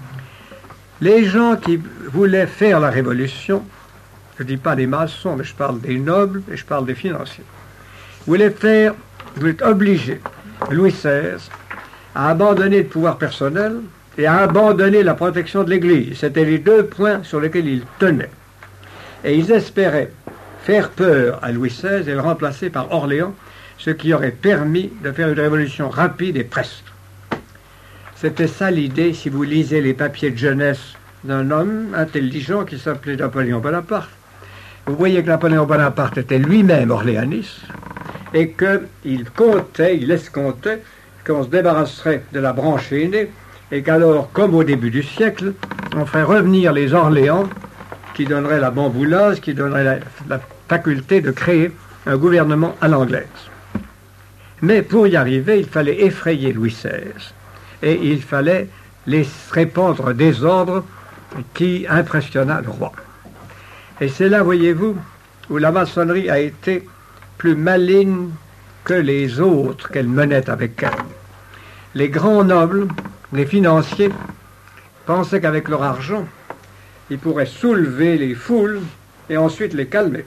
Les gens qui voulaient faire la révolution, je ne dis pas des maçons, mais je parle des nobles et je parle des financiers, voulaient faire, voulaient obliger Louis seize à abandonner le pouvoir personnel et à abandonner la protection de l'Église. C'étaient les deux points sur lesquels ils tenaient. Et ils espéraient faire peur à Louis seize et le remplacer par Orléans, ce qui aurait permis de faire une révolution rapide et preste. C'était ça l'idée, si vous lisez les papiers de jeunesse d'un homme intelligent qui s'appelait Napoléon Bonaparte. Vous voyez que Napoléon Bonaparte était lui-même orléaniste et qu'il comptait, il escomptait qu'on se débarrasserait de la branche aînée et qu'alors, comme au début du siècle, on ferait revenir les Orléans qui donneraient la bamboulasse, qui donneraient la, la faculté de créer un gouvernement à l'anglaise. Mais pour y arriver, il fallait effrayer Louis seize et il fallait les répandre des ordres qui impressionna le roi. Et c'est là, voyez-vous, où la maçonnerie a été plus maligne que les autres qu'elle menait avec elle. Les grands nobles, les financiers, pensaient qu'avec leur argent, ils pourraient soulever les foules et ensuite les calmer.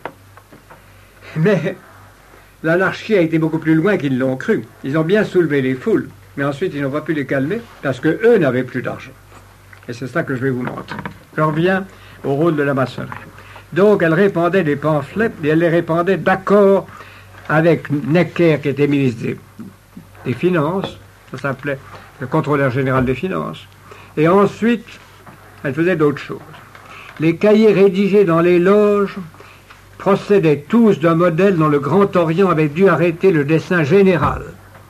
Mais l'anarchie a été beaucoup plus loin qu'ils l'ont cru. Ils ont bien soulevé les foules, mais ensuite ils n'ont pas pu les calmer parce qu'eux n'avaient plus d'argent. Et c'est ça que je vais vous montrer. Je reviens au rôle de la maçonnerie. Donc elle répandait des pamphlets et elle les répandait d'accord avec Necker qui était ministre des, des Finances, ça s'appelait le contrôleur général des Finances. Et ensuite, elle faisait d'autres choses. Les cahiers rédigés dans les loges procédaient tous d'un modèle dont le Grand Orient avait dû arrêter le dessin général.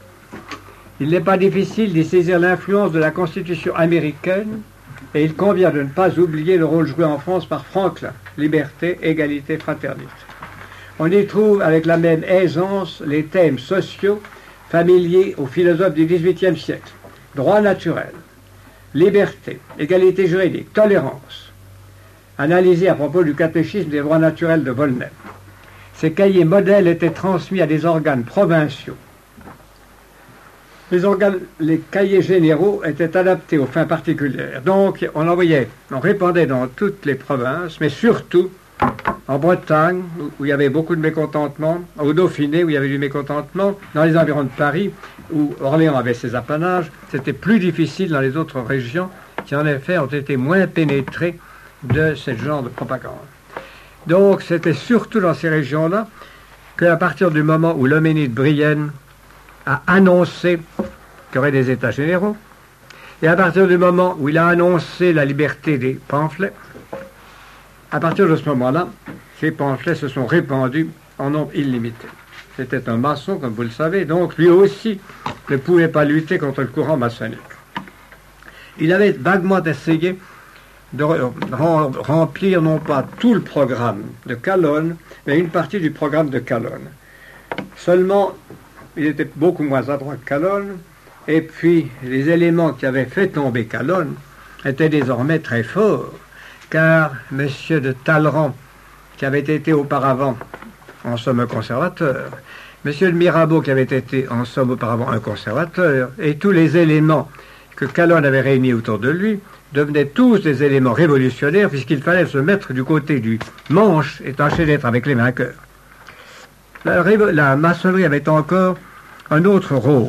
Il n'est pas difficile d'y saisir l'influence de la Constitution américaine et il convient de ne pas oublier le rôle joué en France par Franklin, liberté, égalité, fraternité. On y trouve avec la même aisance les thèmes sociaux familiers aux philosophes du dix-huitième siècle. Droit naturel, liberté, égalité juridique, tolérance, analysés à propos du catéchisme des droits naturels de Volney. Ces cahiers modèles étaient transmis à des organes provinciaux Les, organes, les cahiers généraux étaient adaptés aux fins particulières. Donc, on envoyait, on répandait dans toutes les provinces, mais surtout en Bretagne, où, où il y avait beaucoup de mécontentement, au Dauphiné, où il y avait du mécontentement, dans les environs de Paris, où Orléans avait ses apanages. C'était plus difficile dans les autres régions, qui en effet ont été moins pénétrées de ce genre de propagande. Donc, c'était surtout dans ces régions-là qu'à partir du moment où l'Homénide Brienne a annoncé qu'il y aurait des États généraux, et à partir du moment où il a annoncé la liberté des pamphlets, à partir de ce moment-là, ces pamphlets se sont répandus en nombre illimité. C'était un maçon, comme vous le savez, donc lui aussi ne pouvait pas lutter contre le courant maçonnique. Il avait vaguement essayé de remplir non pas tout le programme de Calonne, mais une partie du programme de Calonne. Seulement, il était beaucoup moins adroit que Calonne, et puis les éléments qui avaient fait tomber Calonne étaient désormais très forts, car M. de Talleyrand, qui avait été auparavant en somme un conservateur, M. de Mirabeau, qui avait été en somme auparavant un conservateur, et tous les éléments que Calonne avait réunis autour de lui, devenaient tous des éléments révolutionnaires, puisqu'il fallait se mettre du côté du manche et tâcher d'être avec les vainqueurs. La, la maçonnerie avait encore un autre rôle.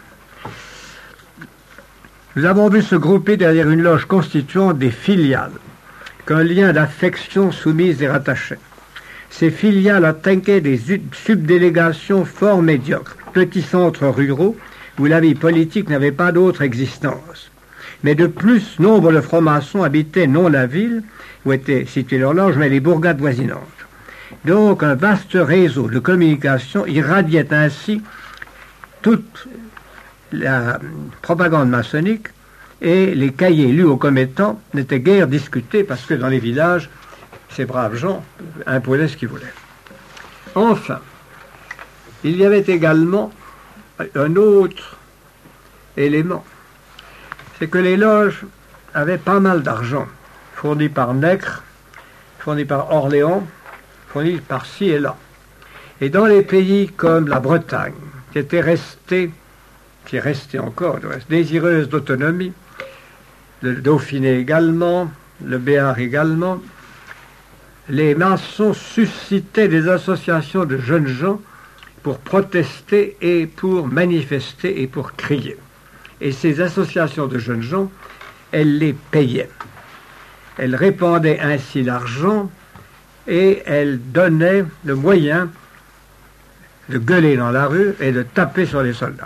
Nous avons vu se grouper derrière une loge constituante des filiales, qu'un lien d'affection soumise et rattachait. Ces filiales atteignaient des subdélégations fort médiocres, petits centres ruraux où la vie politique n'avait pas d'autre existence. Mais de plus, nombre de francs-maçons habitaient non la ville, où était située leur loge, mais les bourgades voisinantes. Donc, un vaste réseau de communication irradiait ainsi toute la propagande maçonnique, et les cahiers lus aux commettants n'étaient guère discutés, parce que dans les villages, ces braves gens imposaient ce qu'ils voulaient. Enfin, il y avait également un autre élément, c'est que les loges avaient pas mal d'argent, fourni par Nègre, fourni par Orléans, fourni par ci et là. Et dans les pays comme la Bretagne, qui était restée, qui est restée encore, désireuse d'autonomie, le Dauphiné également, le Béarn également, les maçons suscitaient des associations de jeunes gens pour protester et pour manifester et pour crier. Et ces associations de jeunes gens, elles les payaient. Elles répandaient ainsi l'argent et elles donnaient le moyen de gueuler dans la rue et de taper sur les soldats.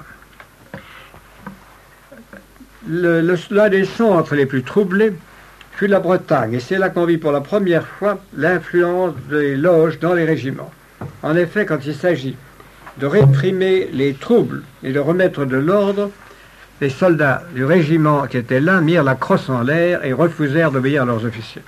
Le, le, l'un des centres les plus troublés fut la Bretagne, et c'est là qu'on vit pour la première fois l'influence des loges dans les régiments. En effet, quand il s'agit de réprimer les troubles et de remettre de l'ordre, les soldats du régiment qui étaient là mirent la crosse en l'air et refusèrent d'obéir à leurs officiers.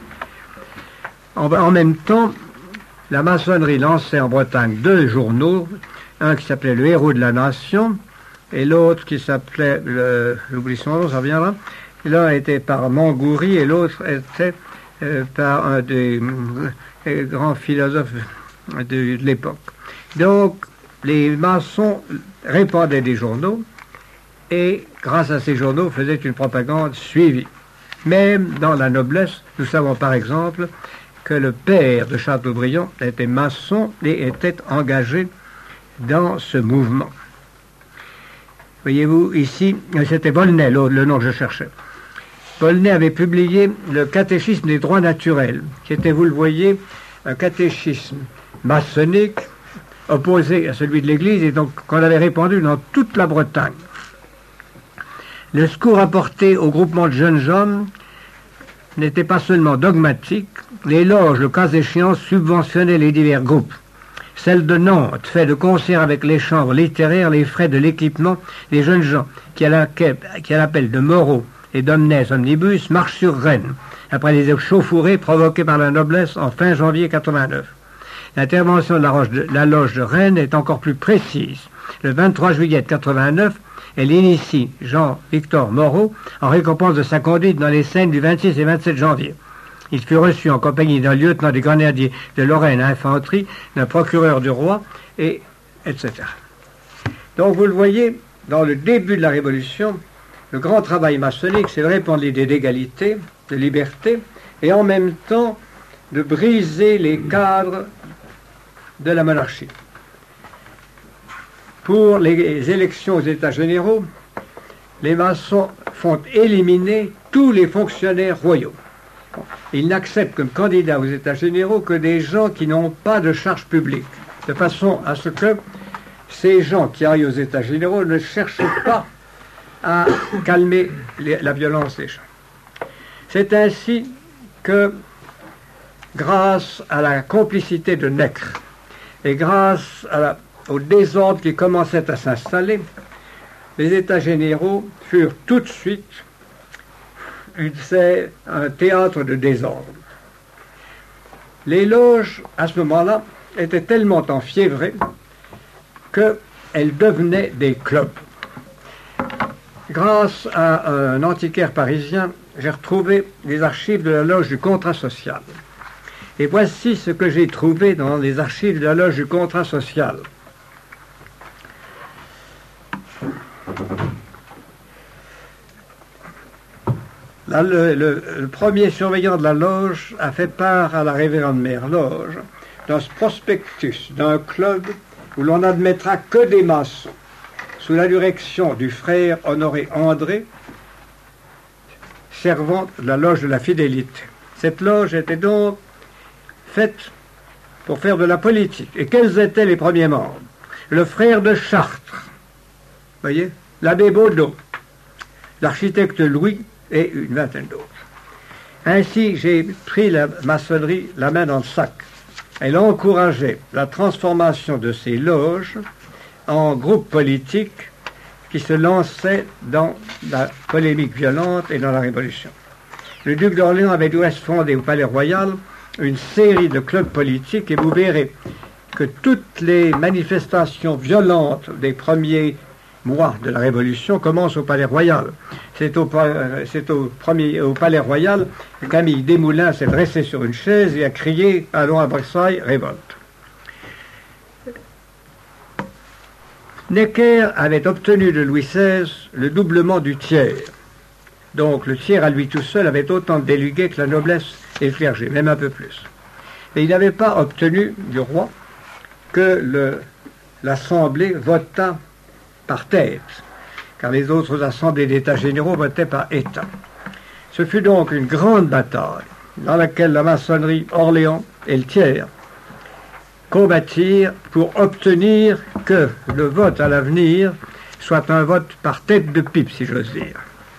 En, en même temps, la maçonnerie lançait en Bretagne deux journaux, un qui s'appelait Le Héros de la Nation et l'autre qui s'appelait, le, j'oublie son nom, ça reviendra, l'un était par Mangoury et l'autre était euh, par un des euh, grands philosophes de, de l'époque. Donc, les maçons répandaient des journaux et, grâce à ces journaux, faisaient une propagande suivie. Même dans la noblesse, nous savons par exemple que le père de Chateaubriand était maçon et était engagé dans ce mouvement. Voyez-vous, ici, c'était Volney, le nom que je cherchais. Volney avait publié le catéchisme des droits naturels, qui était, vous le voyez, un catéchisme maçonnique, opposé à celui de l'Église, et donc qu'on avait répandu dans toute la Bretagne. Le secours apporté au groupement de jeunes hommes n'était pas seulement dogmatique, les loges, le cas échéant, subventionnaient les divers groupes. Celle de Nantes fait de concert avec les chambres littéraires les frais de l'équipement des jeunes gens, qui à l'appel de Moreau et d'Omnes Omnibus marchent sur Rennes, après les échauffourées provoquées par la noblesse en fin janvier quatre-vingt-neuf. L'intervention de la, Roche de la loge de Rennes est encore plus précise. Le vingt-trois juillet quatre-vingt-neuf, elle initie Jean-Victor Moreau en récompense de sa conduite dans les scènes du vingt-six et vingt-sept janvier. Il fut reçu en compagnie d'un lieutenant des grenadiers de Lorraine Infanterie, d'un procureur du roi, et etc. Donc vous le voyez, dans le début de la Révolution, le grand travail maçonnique, c'est de répandre l'idée d'égalité, de liberté, et en même temps de briser les cadres de la monarchie. Pour les élections aux États généraux, les maçons font éliminer tous les fonctionnaires royaux. Ils n'acceptent comme candidats aux États généraux que des gens qui n'ont pas de charge publique, de façon à ce que ces gens qui arrivent aux États généraux ne cherchent pas à calmer les, la violence des gens. C'est ainsi que, grâce à la complicité de Nègre et grâce à la, au désordre qui commençait à s'installer, les États généraux furent tout de suite c'est un théâtre de désordre. Les loges, à ce moment-là, étaient tellement enfiévrées qu'elles devenaient des clubs. Grâce à un antiquaire parisien, j'ai retrouvé les archives de la loge du contrat social. Et voici ce que j'ai trouvé dans les archives de la loge du contrat social. Là, le, le, le premier surveillant de la loge a fait part à la révérende mère loge d'un prospectus d'un club où l'on n'admettra que des maçons, sous la direction du frère Honoré André, servant de la loge de la fidélité. Cette loge était donc faite pour faire de la politique. Et quels étaient les premiers membres? Le frère de Chartres, voyez, l'abbé Baudot, l'architecte Louis, et une vingtaine d'autres. Ainsi, j'ai pris la maçonnerie la main dans le sac. Elle encourageait la transformation de ces loges en groupes politiques qui se lançaient dans la polémique violente et dans la Révolution. Le duc d'Orléans avait du reste fondé au Palais Royal une série de clubs politiques et vous verrez que toutes les manifestations violentes des premiers mois de la Révolution commencent au Palais Royal. C'est au, c'est au, premier, au Palais Royal que Camille Desmoulins s'est dressé sur une chaise et a crié « Allons à Versailles, révolte ». Necker avait obtenu de Louis seize le doublement du tiers. Donc le tiers à lui tout seul avait autant de délégués que la noblesse et le clergé, même un peu plus. Et il n'avait pas obtenu du roi que le, l'Assemblée votât par tête, car les autres assemblées d'États généraux votaient par État. Ce fut donc une grande bataille dans laquelle la maçonnerie, Orléans et le tiers combattirent pour obtenir que le vote à l'avenir soit un vote par tête de pipe, si j'ose dire.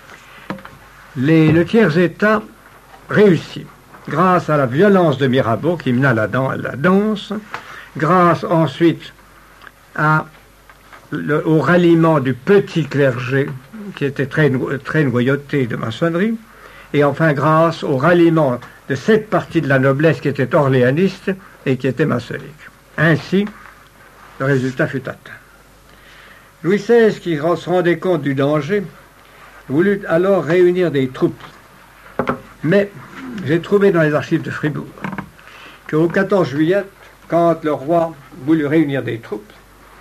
Les, le tiers-État réussit, grâce à la violence de Mirabeau qui mena la, dan- la danse, grâce ensuite à Le, au ralliement du petit clergé, qui était très, très noyauté de maçonnerie, et enfin grâce au ralliement de cette partie de la noblesse qui était orléaniste et qui était maçonnique. Ainsi, le résultat fut atteint. Louis seize, qui se rendait compte du danger, voulut alors réunir des troupes. Mais j'ai trouvé dans les archives de Fribourg qu'au quatorze juillet, quand le roi voulut réunir des troupes,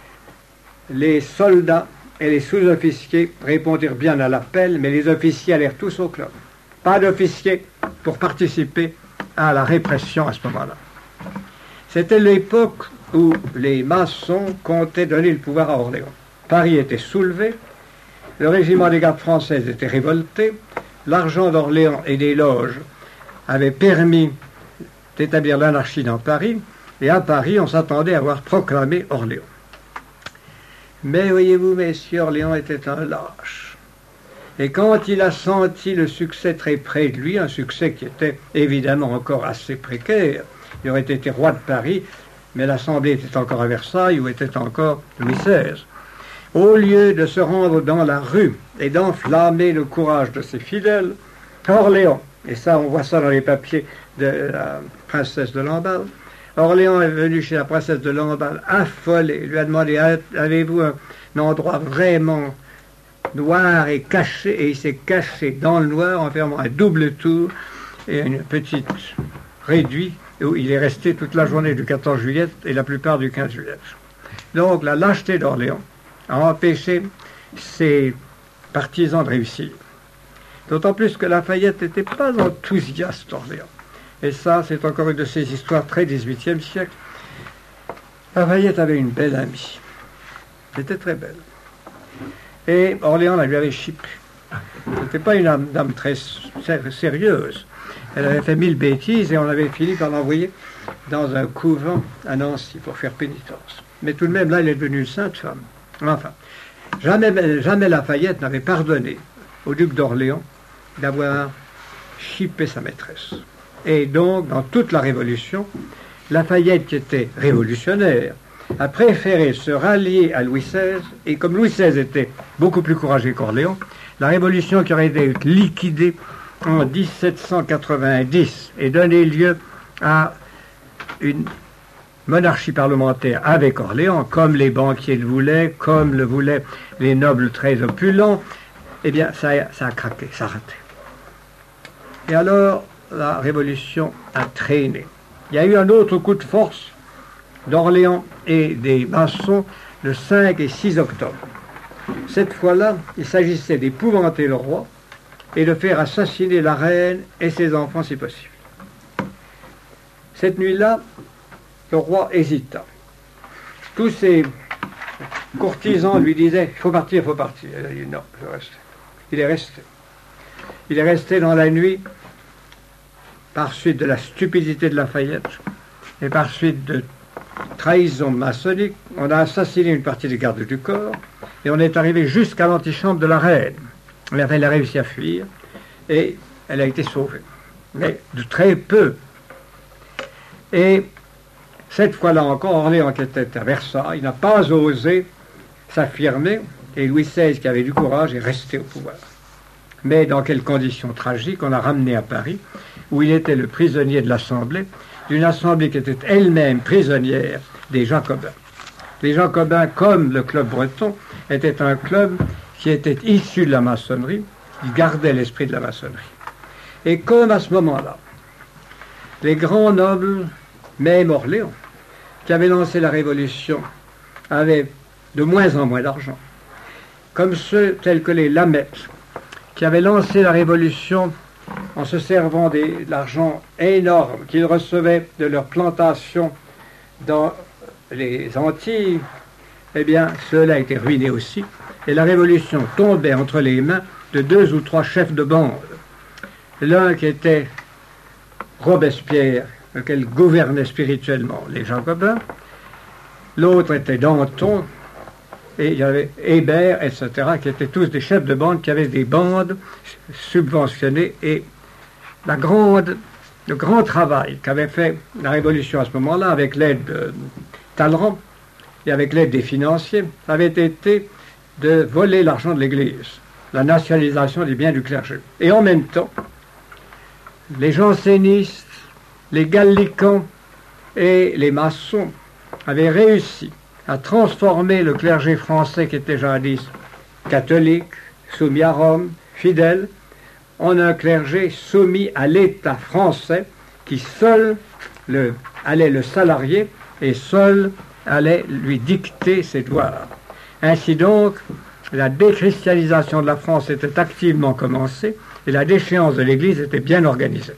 les soldats et les sous-officiers répondirent bien à l'appel, mais les officiers allèrent tous au club. Pas d'officiers pour participer à la répression à ce moment-là. C'était l'époque où les maçons comptaient donner le pouvoir à Orléans. Paris était soulevé, le régiment des gardes françaises était révolté, l'argent d'Orléans et des loges avait permis d'établir l'anarchie dans Paris, et à Paris, on s'attendait à voir proclamer Orléans. Mais voyez-vous, messieurs, Orléans était un lâche. Et quand il a senti le succès très près de lui, un succès qui était évidemment encore assez précaire, il aurait été roi de Paris, mais l'Assemblée était encore à Versailles, où était encore Louis seize. Au lieu de se rendre dans la rue et d'enflammer le courage de ses fidèles, Orléans, et ça on voit ça dans les papiers de la princesse de Lamballe, Orléans est venu chez la princesse de Lamballe affolé, lui a demandé « Avez-vous un, un endroit vraiment noir et caché ?» Et il s'est caché dans le noir en fermant un double tour et une petite réduit où il est resté toute la journée du quatorze juillet et la plupart du quinze juillet. Donc la lâcheté d'Orléans a empêché ses partisans de réussir. D'autant plus que Lafayette n'était pas enthousiaste d'Orléans. Et ça, c'est encore une de ces histoires très dix-huitième siècle. Lafayette avait une belle amie. Elle était très belle. Et Orléans la lui avait chippé. Ce n'était pas une dame, dame très sérieuse. Elle avait fait mille bêtises et on avait fini par l'envoyer dans un couvent à Nancy pour faire pénitence. Mais tout de même, là, elle est devenue une sainte femme. Enfin, jamais, jamais Lafayette n'avait pardonné au duc d'Orléans d'avoir chippé sa maîtresse. Et donc, dans toute la Révolution, Lafayette, qui était révolutionnaire, a préféré se rallier à Louis seize, et comme Louis seize était beaucoup plus courageux qu'Orléans, la Révolution qui aurait été liquidée en dix-sept cent quatre-vingt-dix et donné lieu à une monarchie parlementaire avec Orléans, comme les banquiers le voulaient, comme le voulaient les nobles très opulents, eh bien, ça a, ça a craqué, ça a raté. Et alors, la Révolution a traîné. Il y a eu un autre coup de force d'Orléans et des maçons le cinq et six octobre. Cette fois-là, il s'agissait d'épouvanter le roi et de faire assassiner la reine et ses enfants si possible. Cette nuit-là, le roi hésita. Tous ses courtisans lui disaient « il faut partir, il faut partir ». Il a dit « non, je reste ». Il est resté. Il est resté dans la nuit par suite de la stupidité de Lafayette et par suite de trahison maçonnique. On a assassiné une partie des gardes du corps et on est arrivé jusqu'à l'antichambre de la reine. Mais elle a réussi à fuir et elle a été sauvée. Mais de très peu. Et cette fois-là encore, Orléans qui était à Versailles, il n'a pas osé s'affirmer et Louis seize, qui avait du courage, est resté au pouvoir. Mais dans quelles conditions tragiques, on l'a ramené à Paris, où il était le prisonnier de l'Assemblée, d'une Assemblée qui était elle-même prisonnière des Jacobins. Les Jacobins, comme le Club breton, étaient un club qui était issu de la maçonnerie, qui gardait l'esprit de la maçonnerie. Et comme à ce moment-là, les grands nobles, même Orléans, qui avaient lancé la Révolution, avaient de moins en moins d'argent, comme ceux tels que les Lameth, qui avaient lancé la Révolution en se servant de l'argent énorme qu'ils recevaient de leurs plantations dans les Antilles, eh bien, cela a été ruiné aussi, et la Révolution tombait entre les mains de deux ou trois chefs de bande. L'un qui était Robespierre, lequel gouvernait spirituellement les Jacobins, l'autre était Danton, et il y avait Hébert, et cetera, qui étaient tous des chefs de bande, qui avaient des bandes subventionnées, et la grande, le grand travail qu'avait fait la Révolution à ce moment-là, avec l'aide de Talleyrand, et avec l'aide des financiers, avait été de voler l'argent de l'Église, la nationalisation des biens du clergé. Et en même temps, les jansénistes, les gallicans et les maçons avaient réussi à transformer le clergé français qui était jadis catholique, soumis à Rome, fidèle, en un clergé soumis à l'État français qui seul le, allait le salarier et seul allait lui dicter ses devoirs. Ainsi donc, la déchristianisation de la France était activement commencée et la déchéance de l'Église était bien organisée.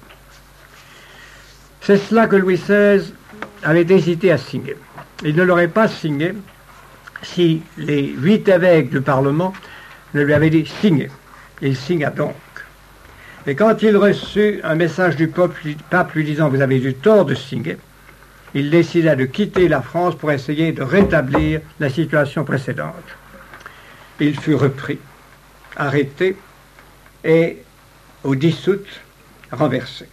C'est cela que Louis seize avait hésité à signer. Il ne l'aurait pas signé si les huit évêques du Parlement ne lui avaient dit « signez ». Il signa donc. Et quand il reçut un message du pape lui disant « vous avez eu tort de signer », il décida de quitter la France pour essayer de rétablir la situation précédente. Il fut repris, arrêté et, au dix août, renversé.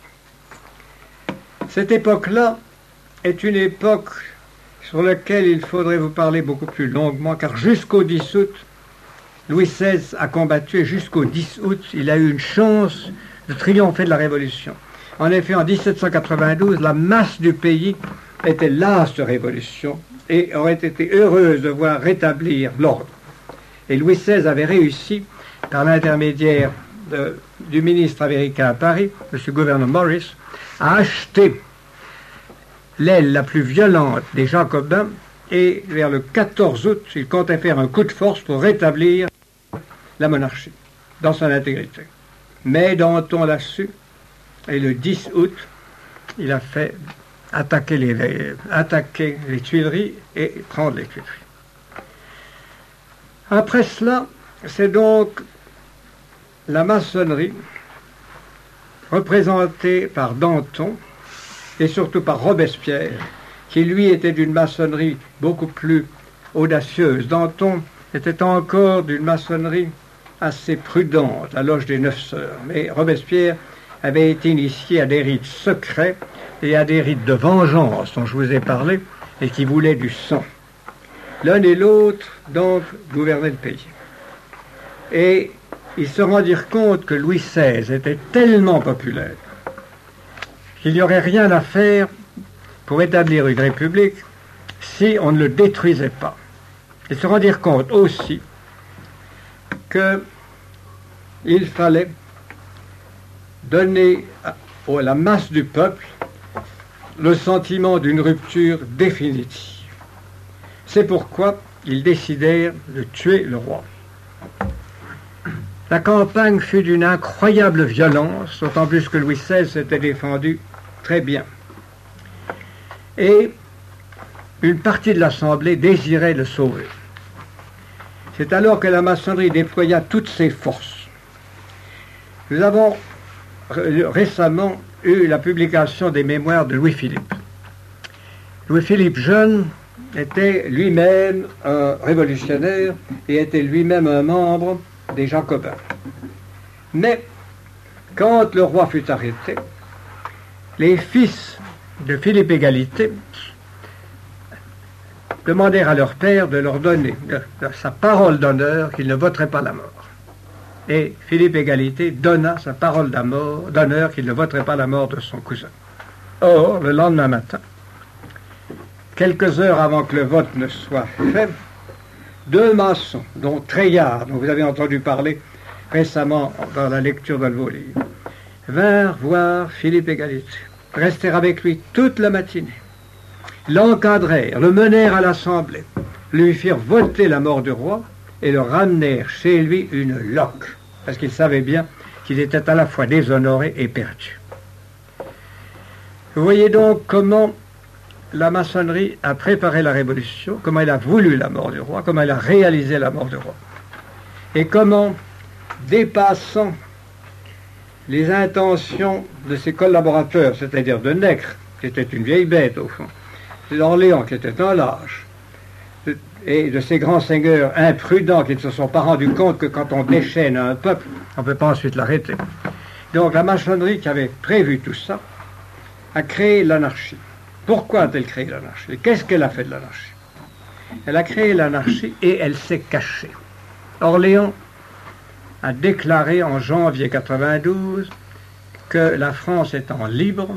Cette époque-là est une époque sur laquelle il faudrait vous parler beaucoup plus longuement, car jusqu'au dix août, Louis seize a combattu et jusqu'au dix août, il a eu une chance de triompher de la Révolution. En effet, en dix-sept cent quatre-vingt-douze, la masse du pays était lasse de révolution et aurait été heureuse de voir rétablir l'ordre. Et Louis seize avait réussi, par l'intermédiaire de, du ministre américain à Paris, M. Gouverneur Morris, à acheter l'aile la plus violente des Jacobins et vers le quatorze août, il comptait faire un coup de force pour rétablir la monarchie, dans son intégrité. Mais Danton l'a su, et le dix août, il a fait attaquer les, les, attaquer les Tuileries et prendre les Tuileries. Après cela, c'est donc la maçonnerie, représentée par Danton, et surtout par Robespierre, qui lui était d'une maçonnerie beaucoup plus audacieuse. Danton était encore d'une maçonnerie assez prudente, la loge des Neuf Sœurs. Mais Robespierre avait été initié à des rites secrets et à des rites de vengeance dont je vous ai parlé et qui voulaient du sang. L'un et l'autre, donc, gouvernaient le pays. Et ils se rendirent compte que Louis seize était tellement populaire qu'il n'y aurait rien à faire pour établir une république si on ne le détruisait pas. Ils se rendirent compte aussi qu'il fallait donner à la masse du peuple le sentiment d'une rupture définitive. C'est pourquoi ils décidèrent de tuer le roi. La campagne fut d'une incroyable violence, d'autant plus que Louis seize s'était défendu très bien. Et une partie de l'Assemblée désirait le sauver. C'est alors que la maçonnerie déploya toutes ses forces. Nous avons récemment eu la publication des mémoires de Louis-Philippe. Louis-Philippe jeune était lui-même un révolutionnaire et était lui-même un membre des Jacobins. Mais quand le roi fut arrêté, les fils de Philippe Égalité demandèrent à leur père de leur donner de, de sa parole d'honneur qu'il ne voterait pas la mort. Et Philippe Égalité donna sa parole d'honneur qu'il ne voterait pas la mort de son cousin. Or, le lendemain matin, quelques heures avant que le vote ne soit fait, deux maçons, dont Treillard, dont vous avez entendu parler récemment dans la lecture de vos livres, vinrent voir Philippe Égalité, restèrent avec lui toute la matinée, l'encadrèrent, le menèrent à l'Assemblée, lui firent voter la mort du roi et le ramenèrent chez lui une loque, parce qu'ils savaient bien qu'il était à la fois déshonoré et perdu. Vous voyez donc comment la maçonnerie a préparé la Révolution, comment elle a voulu la mort du roi, comment elle a réalisé la mort du roi. Et comment, dépassant les intentions de ses collaborateurs, c'est-à-dire de Nègre, qui était une vieille bête au fond, d'Orléans, qui était un lâche, et de ces grands seigneurs imprudents qui ne se sont pas rendus compte que quand on déchaîne un peuple, on ne peut pas ensuite l'arrêter. Donc la maçonnerie qui avait prévu tout ça a créé l'anarchie. Pourquoi a-t-elle créé l'anarchie? Qu'est-ce qu'elle a fait de l'anarchie? Elle a créé l'anarchie et elle s'est cachée. Orléans a déclaré en janvier quatre-vingt-douze que la France étant libre,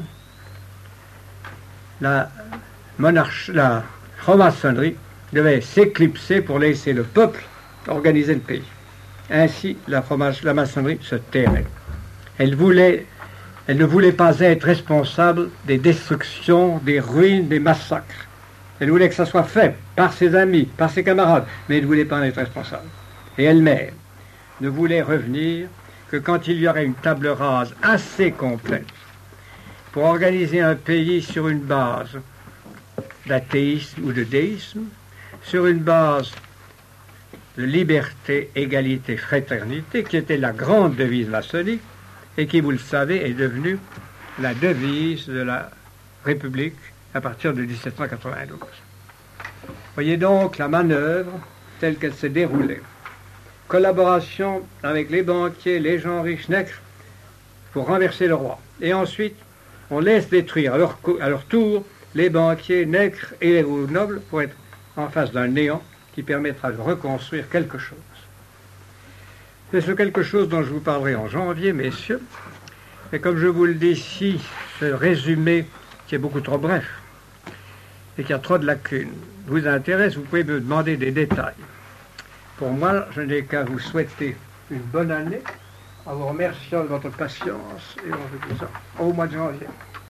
la, monarchie, la franc-maçonnerie devait s'éclipser pour laisser le peuple organiser le pays. Ainsi, la, la maçonnerie se tairait. Elle voulait Elle ne voulait pas être responsable des destructions, des ruines, des massacres. Elle voulait que ça soit fait par ses amis, par ses camarades, mais elle ne voulait pas en être responsable. Et elle-même ne voulait revenir que quand il y aurait une table rase assez complète pour organiser un pays sur une base d'athéisme ou de déisme, sur une base de liberté, égalité, fraternité, qui était la grande devise maçonnique, et qui, vous le savez, est devenue la devise de la République à partir de dix-sept cent quatre-vingt-douze. Voyez donc la manœuvre telle qu'elle s'est déroulée. Collaboration avec les banquiers, les gens riches, Nègre, pour renverser le roi. Et ensuite, on laisse détruire à leur, à leur tour les banquiers, Nègre et les nobles pour être en face d'un néant qui permettra de reconstruire quelque chose. C'est ce quelque chose dont je vous parlerai en janvier, messieurs. Et comme je vous le dis ici, ce résumé qui est beaucoup trop bref et qui a trop de lacunes vous intéresse, vous pouvez me demander des détails. Pour moi, je n'ai qu'à vous souhaiter une bonne année en vous remerciant de votre patience et en vous disant au mois de janvier.